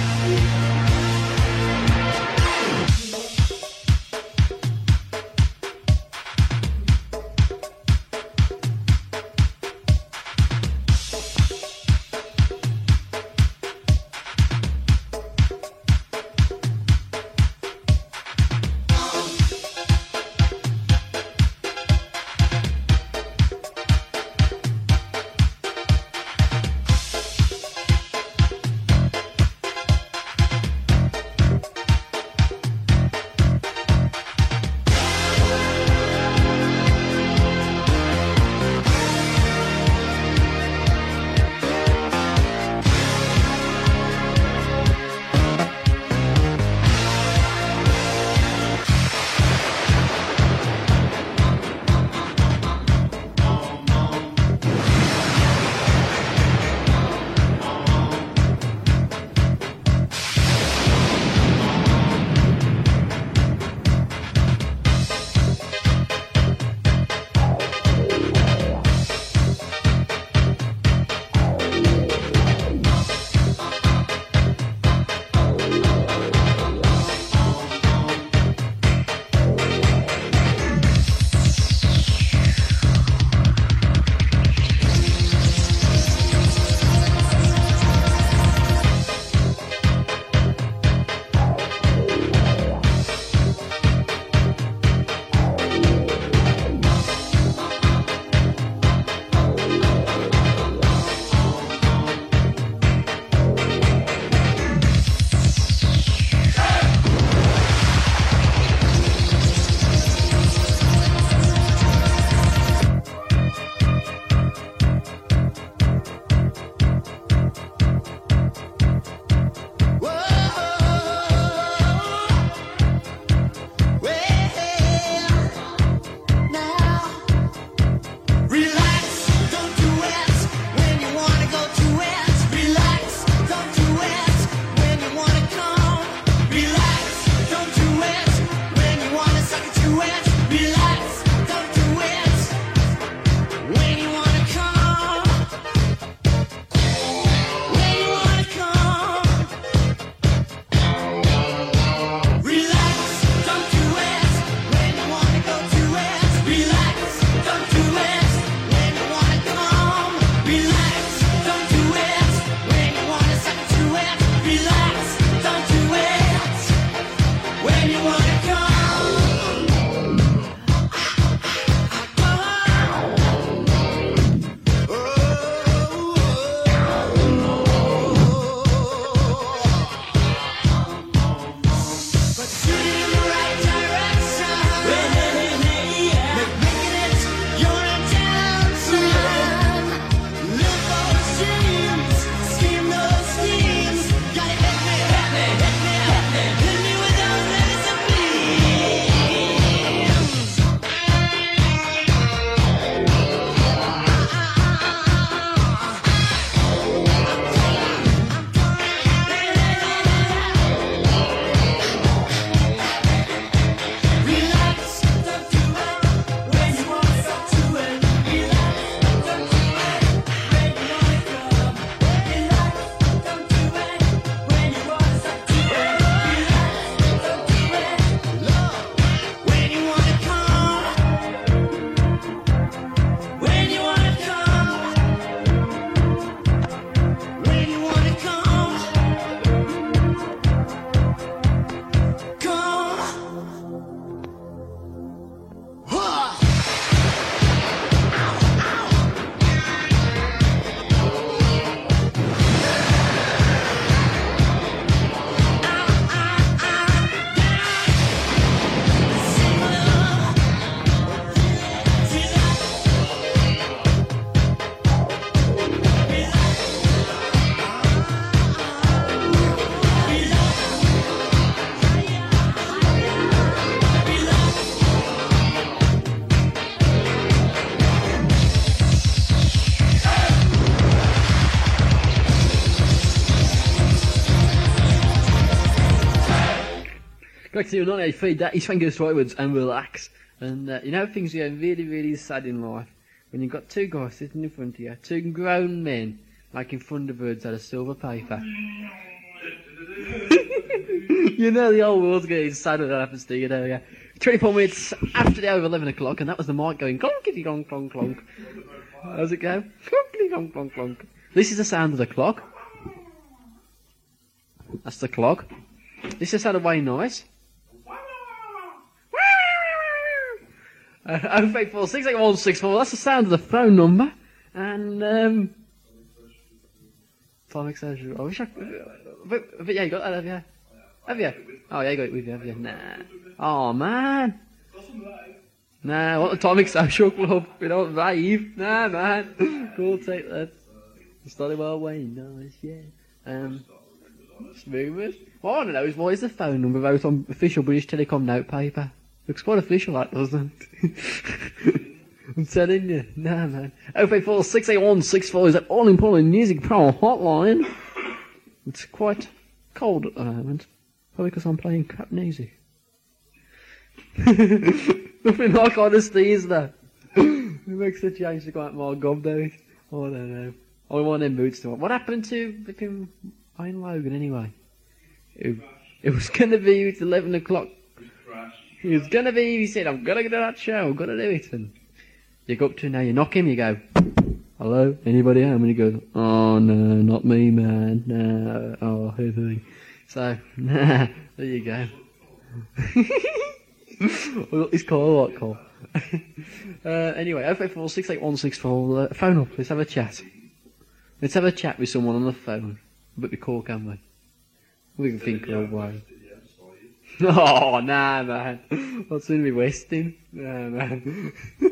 Back to 1983, that is Fingers Forwards and Relax. And you know things are really, really sad in life when you've got two guys sitting in front of you, two grown men making Thunderbirds out of silver paper. You know the whole world's getting sad when that happens to you, don't you? 24 minutes after the hour of 11 o'clock, and that was the mic going clonkity clonk clonk clonk. How's it go? Clonkity clonk clonk clonk. This is the sound of the clock. That's the clock. This is the sound of Wayne Nice. 034 68164. That's the sound of the phone number. And Tom Exposure. I wish I could. But yeah, you got that, have you? Have you? Oh yeah, you got it with you, have you? Nah. Oh man. Nah, what the Atomic Social Club? We don't rave. Nah, man. Cool, take that. Study well, Wayne Nice, yeah. Smooth. What I want to know is why is the phone number out on official British Telecom notepaper? Looks quite official, that doesn't it? I'm telling you. Nah, man. 034 681 64 is that all-important music power hotline. It's quite cold at the moment. Probably because I'm playing crap music. Nothing like honesty, is there? It makes the change to quite more gob, though. Oh, I don't know. I want them boots to. What happened to fucking Iron Logan anyway? It was going to be at 11 o'clock. He was going to be, he said, I'm going to do that show, I'm going to do it. And you go up to him now, you knock him, you go, hello, anybody home? And he goes, oh no, not me, man, no, oh, who? So, nah, there you go. It's call, what call? Anyway, 034 68164, phone up, let's have a chat. Let's have a chat with someone on the phone. But we call, can we? We can think of a way. Oh, nah, man. I'll soon be wasting. Nah, man.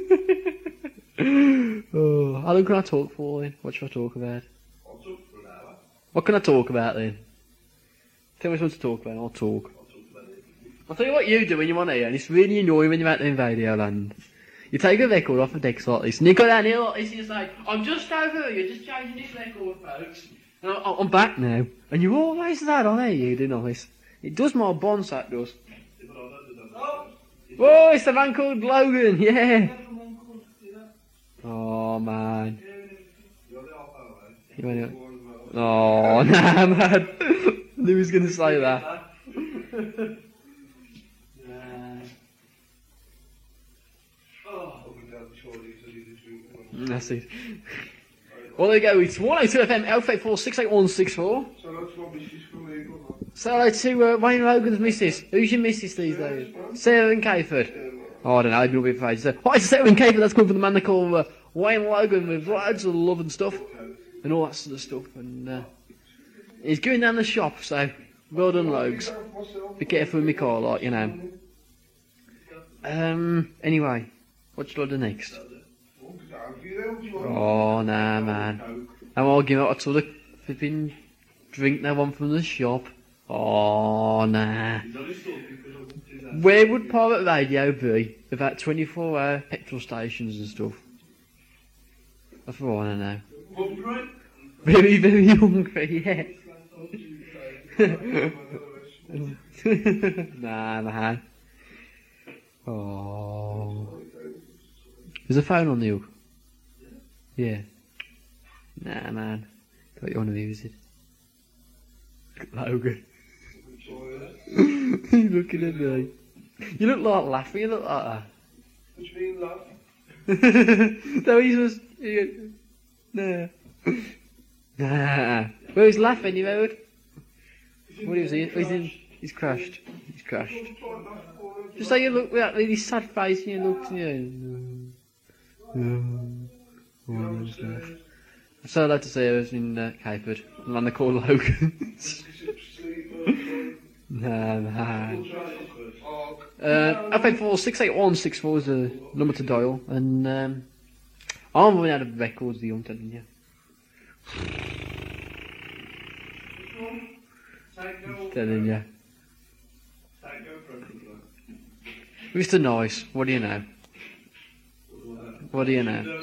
Oh, how long can I talk for then? What should I talk about? I'll talk for an hour. What can I talk about then? Tell me what to talk about and I'll talk. I'll tell you what you do when you're on here, and it's really annoying when you're out there in Radio Land. You take a record off a decks like this, and you go down here like this, and you say, I'm just over here, just changing this record, folks. And I'm back now. And you're always that on here, you do noise. It does more bonds, that does. Oh, it's the man called Logan, yeah. Oh, man. Oh, nah, man. I knew he was going to say that. That's it. Well, there you go. It's 102 FM, 034 68164. So hello to Wayne Logan's missus. Who's your missus these days? Sarah and Cayford. Oh, I don't know. I've been a bit afraid. So, hi, Sarah and Cayford. That's coming from the man they call Wayne Logan with loads of love and stuff. And all that sort of stuff. And he's going down the shop, so well done, Logs. Be careful with me car, like, you know. Anyway, what should I do next? Oh, nah, man. I'm arguing about a sort of flipping drink they want from the shop. Oh, nah. Where would Pirate Radio be? About 24-hour petrol stations and stuff. That's what I want to know. Hungry? Very, very hungry, yeah. Nah, man. Oh. There's a phone on the hook. Yeah. Nah, man. Don't you want to use it? Logan. You're looking at me. You look like laughing, you look like that. What do you mean, laugh? No, he's just... Nah. Nah. Well, he's laughing, you heard? What is he? He's crashed. He's crashed. Just like you look with that really sad face and you look to you. So I'd like to say I was in Cayford, the man they call Logan. Nah, man. FA4 68164 is the number to dial, and I'm running out of records, I'm telling you. Telling you. Mr. Nice, what do you know? What do you know?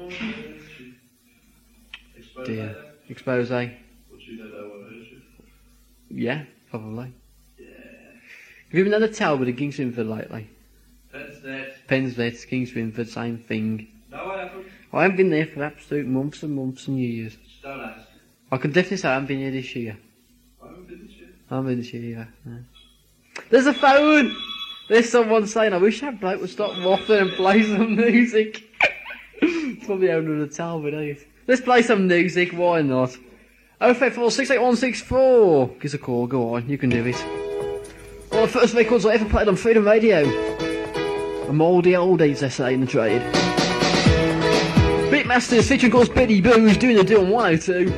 Dear. Expose? Yeah, probably. Have you been at the Talbot at Kings Winford lately? That's Pensnett, Kings Winford, same thing. No, I haven't. I haven't been there for absolute months and months and years. Don't ask. I can definitely say I haven't been here this year. I haven't been this year. I haven't been this year either. No. There's a phone! There's someone saying, I wish that bloke would stop waffling and play some music. It's probably the owner of the Talbot, eh? Let's play some music, why not? 054681664. Give us a call, go on, you can do it. One of the first records I ever played on Freedom Radio. A mouldy oldies, they say in the trade. Beatmasters featuring, of course, Betty Boo's doing the deal on 102.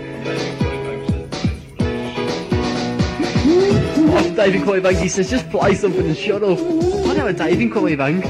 Oh, David Coybank, he says, just play something and shut up. I know a David Coybank.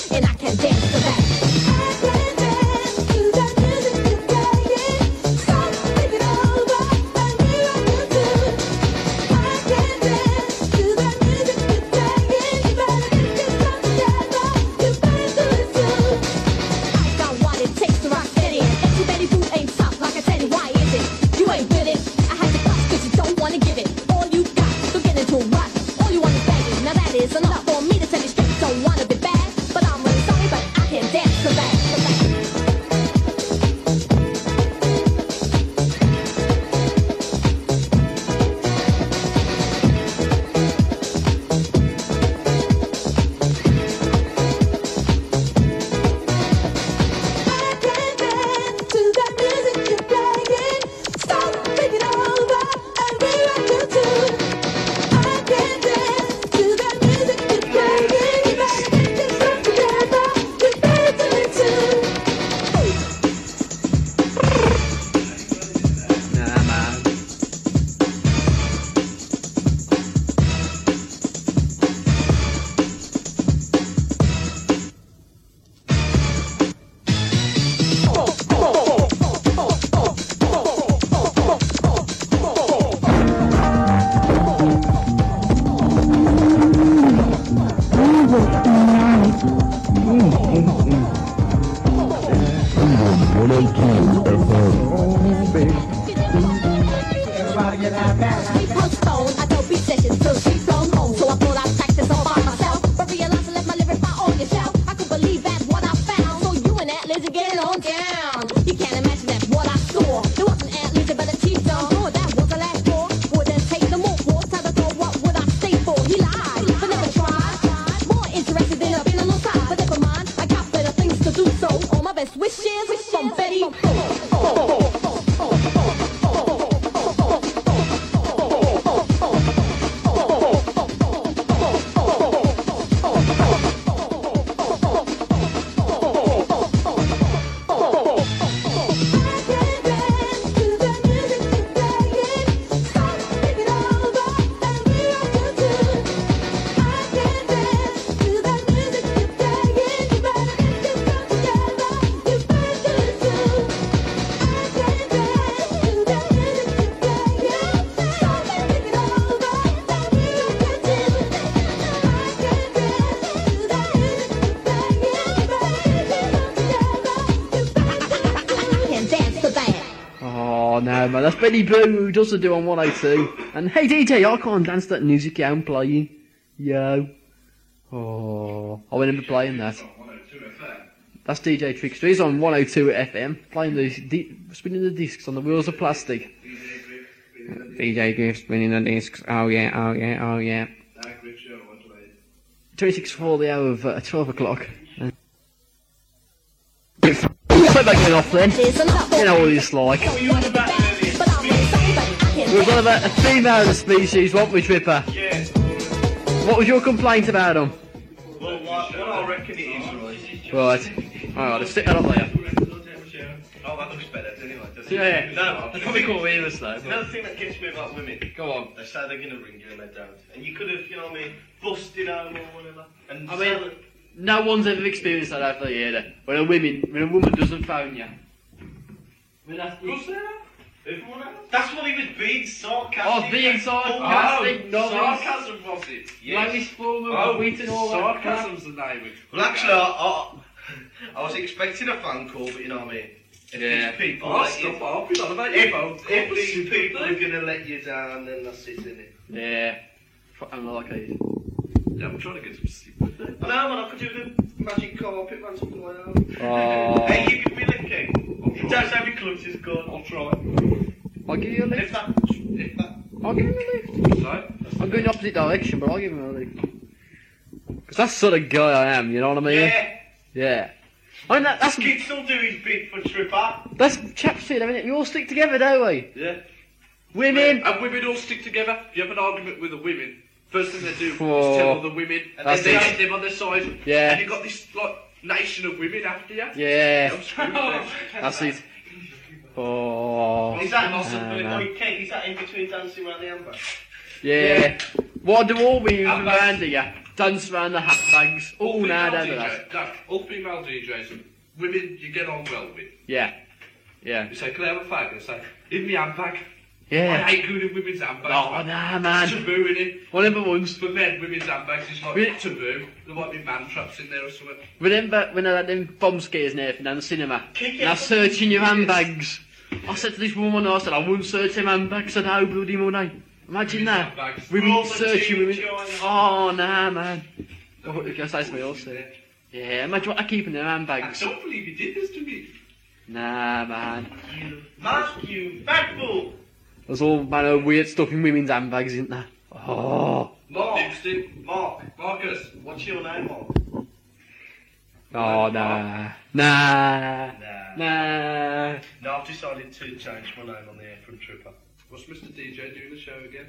Stop Oh no, man, that's Benny Boo who does the do on 102. And hey DJ, I can't dance that music I'm playing. Yo. Oh, I went in playing that. That's DJ Trickster. He's on 102 FM, playing spinning the discs on the wheels of plastic. DJ Griff spinning the discs. Oh yeah, oh yeah, oh yeah. 26 for the hour of 12 o'clock. Play back it off then. You know what it's like. We've got about a female of the species, what we, Tripper? Yeah. What was your complaint about them? Well, what I reckon it is, Right. Alright, let's stick that up there. Oh, that looks better, doesn't it? Doesn't Yeah, it? yeah. No, That's probably called ears though. Another thing that gets me about women. Go on. They say they're going to ring you and they don't. And you could have, you know what I mean, busted home or whatever. And I mean, no one's ever experienced that after the year. When a woman doesn't phone you. That's what he was being sarcastic. Oh, being sarcastic, no, sarcasm was it? Lowest form of wheat and all that. Sarcasm's the name of it. Well, actually, I was expecting a phone call, but you know what I mean? If these people if these people are going to let you down, then that's it, isn't it? Yeah. I'm like it. Yeah, I'm trying to get some sleep with it. I know, man, I could do the magic carpet, man, something like that. Oh. Hey, you give me a lift, King. Don't say me clubs is good. I'll try. I'll give you a lift. If that. I'll give him a lift. So? I'm going the opposite direction, but I'll give him a lift. Because that's the sort of guy I am, you know what I mean? Yeah. Yeah. I mean, that's... Kid still do his bit for Tripper. That's chaps shit, I mean, we all stick together, don't we? Yeah. Women! And women all stick together. You have an argument with the women. First thing they do Oh. is tell all the women, and That's then they it. hate them on their side. Yeah. And you've got this like nation of women after you. Yeah. I'm screwed then. That's it. Oh. Is that no. is that in between dancing around the amber? Yeah. What do all we around here? Dance around the hat bags. Oh, no, female don't do DJ that. No, all female DJs and women you get on well with. Yeah. Yeah. You say, can I have a fag? And they say, in my handbag. Yeah. I hate good in women's handbags. Oh, nah, man. Taboo in it. Remember once. For men, women's handbags is like Really? taboo. There might be man traps in there or something. Remember when I had them bomb scares and everything down the cinema? And I was searching your handbags. I said to this woman, I said, I wouldn't search them handbags. I said, no bloody money. Imagine that. handbags. Women All the searching women. tea joints. Oh, nah, man. Oh, you can say something else there. Yeah, imagine what I keep in their I handbags. don't believe you did this to me. Nah, man. Mark, you bad fool. There's all manner of weird stuff in women's handbags, isn't there? Oh. Mark Dixon. Marcus. What's your name, Mark? Oh, nah. Nah. Nah. No, I've decided to change my name on the air from Tripper. What's Mr. DJ doing the show again?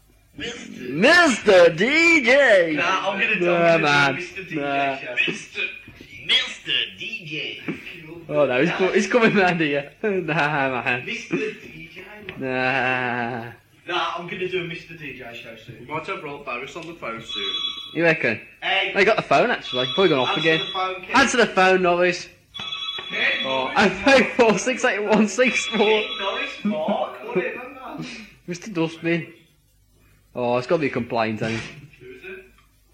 Mr. DJ! Nah, I'm gonna do man. Mr. DJ Nah. show. Mr. DJ. Oh no, he's coming round here. Nah, man. Mr. DJ. Nah. Nah, I'm gonna do a Mr. DJ show soon. We might have Rob Barris on the phone soon. You reckon? Hey. They got the phone actually. Probably gone off Answer again. the phone, Ken. Answer the phone, Norris. Oh, 034681664. Norris, Mark, whatever, man. Mr. Dustbin. Oh, it's got to be a complaint, ain't it? Who is it?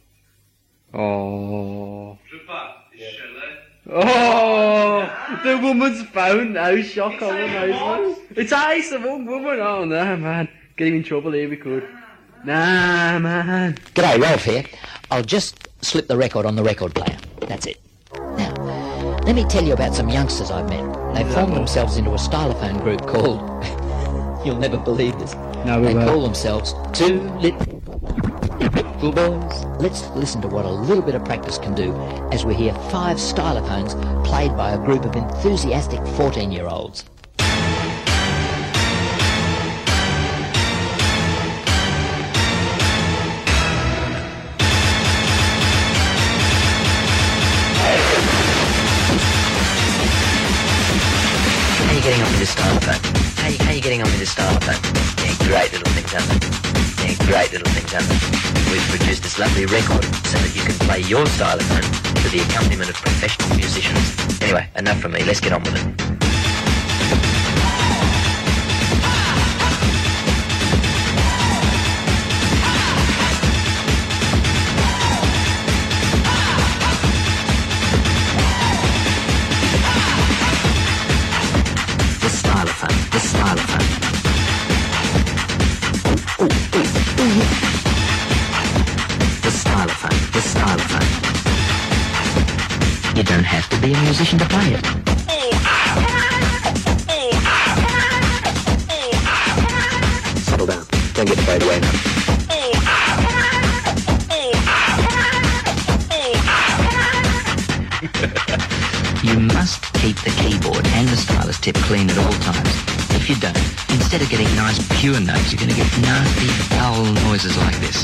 Oh. Tripper. Is Shelley. Oh, the woman's phone now, shock on the It's Ace, the one woman. Oh, no, man. Get him in trouble here, we could. Nah, man. G'day, Ralph here. I'll just slip the record on the record player. That's it. Now, let me tell you about some youngsters I've met. They've formed themselves into a stylophone group called... You'll never believe this. No, they call themselves Two Little Boys. Let's listen to what a little bit of practice can do as we hear 5 stylophones played by a group of enthusiastic 14-year-olds. How are you getting on with this stylophone? How you getting on with this stylophone? Yeah, great little thing, doesn't it? Yeah, great little thing, doesn't it? We've produced this lovely record so that you can play your stylophone to the accompaniment of professional musicians. Anyway, enough from me. Let's get on with it. stylophone, the stylophone. The stylophone, the stylophone. You don't have to be a musician to play it. Settle down. Don't get carried away now. You must keep the keyboard and the stylus tip clean at all times. If you don't, instead of getting nice pure notes, you're going to get nasty foul noises like this.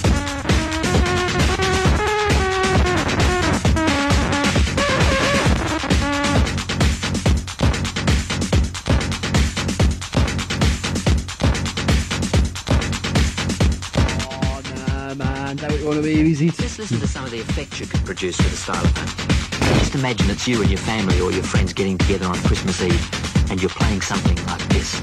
Just listen to some of the effects you could produce with a stylophone. Just imagine it's you and your family or your friends getting together on Christmas Eve and you're playing something like this.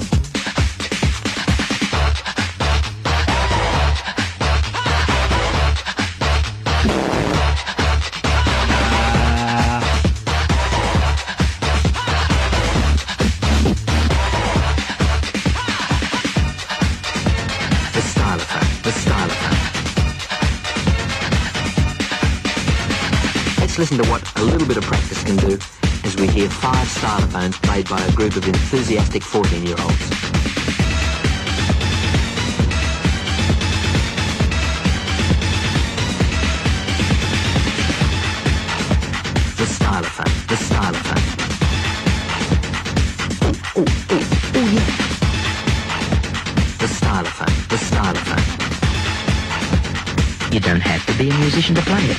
The stylophone, the stylophone. Let's listen to what a little bit of practice can do as we hear 5 stylophones played by a group of enthusiastic 14-year-olds. The stylophone, the stylophone. Yeah. The stylophone, the stylophone. You don't have to be a musician to play it.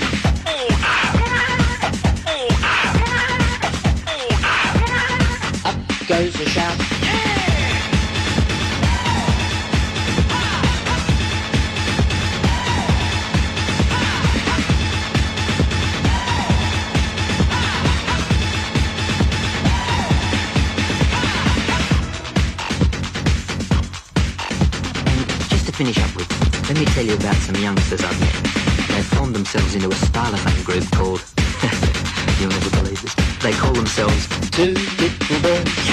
Goes the shout. Just to finish up with, let me tell you about some youngsters I've met. They've formed themselves into a stylophone group called, you'll never believe this, they call themselves Two Little Boys.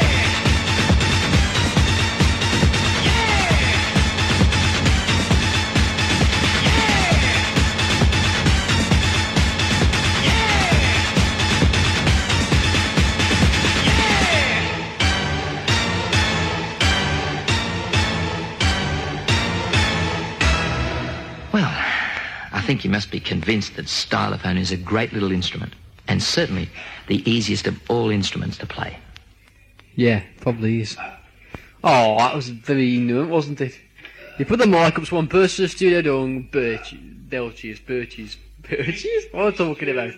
Well, I think you must be convinced that stylophone is a great little instrument, and certainly the easiest of all instruments to play. Yeah, probably is. Oh, that was very ignorant, wasn't it? You put the mic up to one person in the studio doing birches, what am I talking about?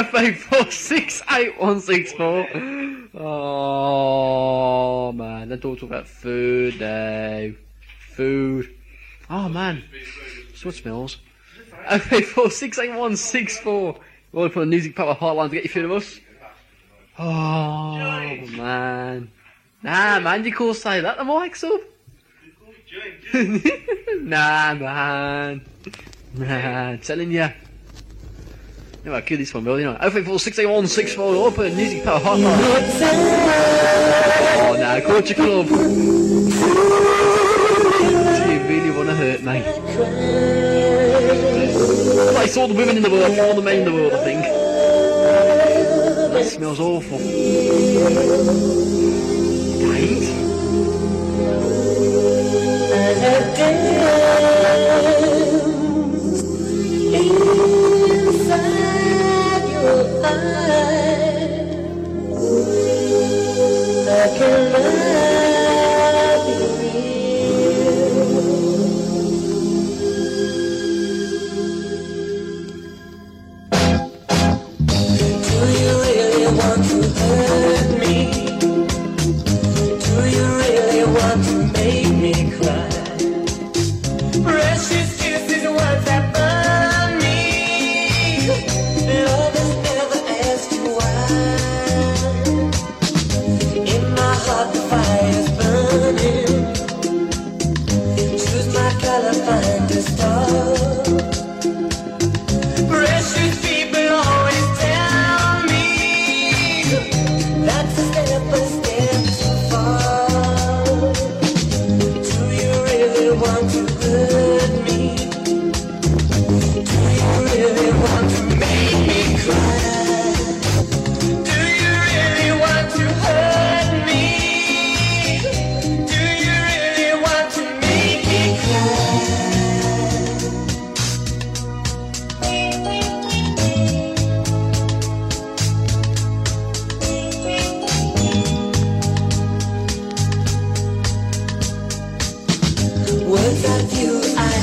0846816 Oh man, don't talk about food now. Food. Oh man, so it smells. 0846816 We're for the Music Power Hotline to get you through to us. Oh man. Nah man, you can't say that, the mic's up. Nah man. Nah, I'm telling you. No, I'll kill this one, Bill, you know. 0846816 open Music Power Hotline. Oh nah, Culture Club. Do you really want to hurt me? Place all the women in the world, all the men in the world, I think. That smells awful. Right? Inside your eyes, I can love you real. Do you really want to hurt me? Do you really want to make me cry? Precious kisses, words that burn me. Love has never asked you why. In my heart the fire's burning. Choose my color, find a star. Precious people always tell me that's a step too far.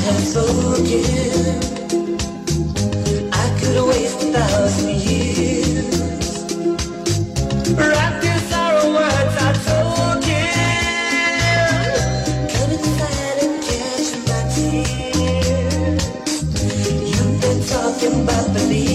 have spoken. I could waste 1,000 years. Write these sorrow words I've spoken. Come inside and catch my tears. You've been talking about belief.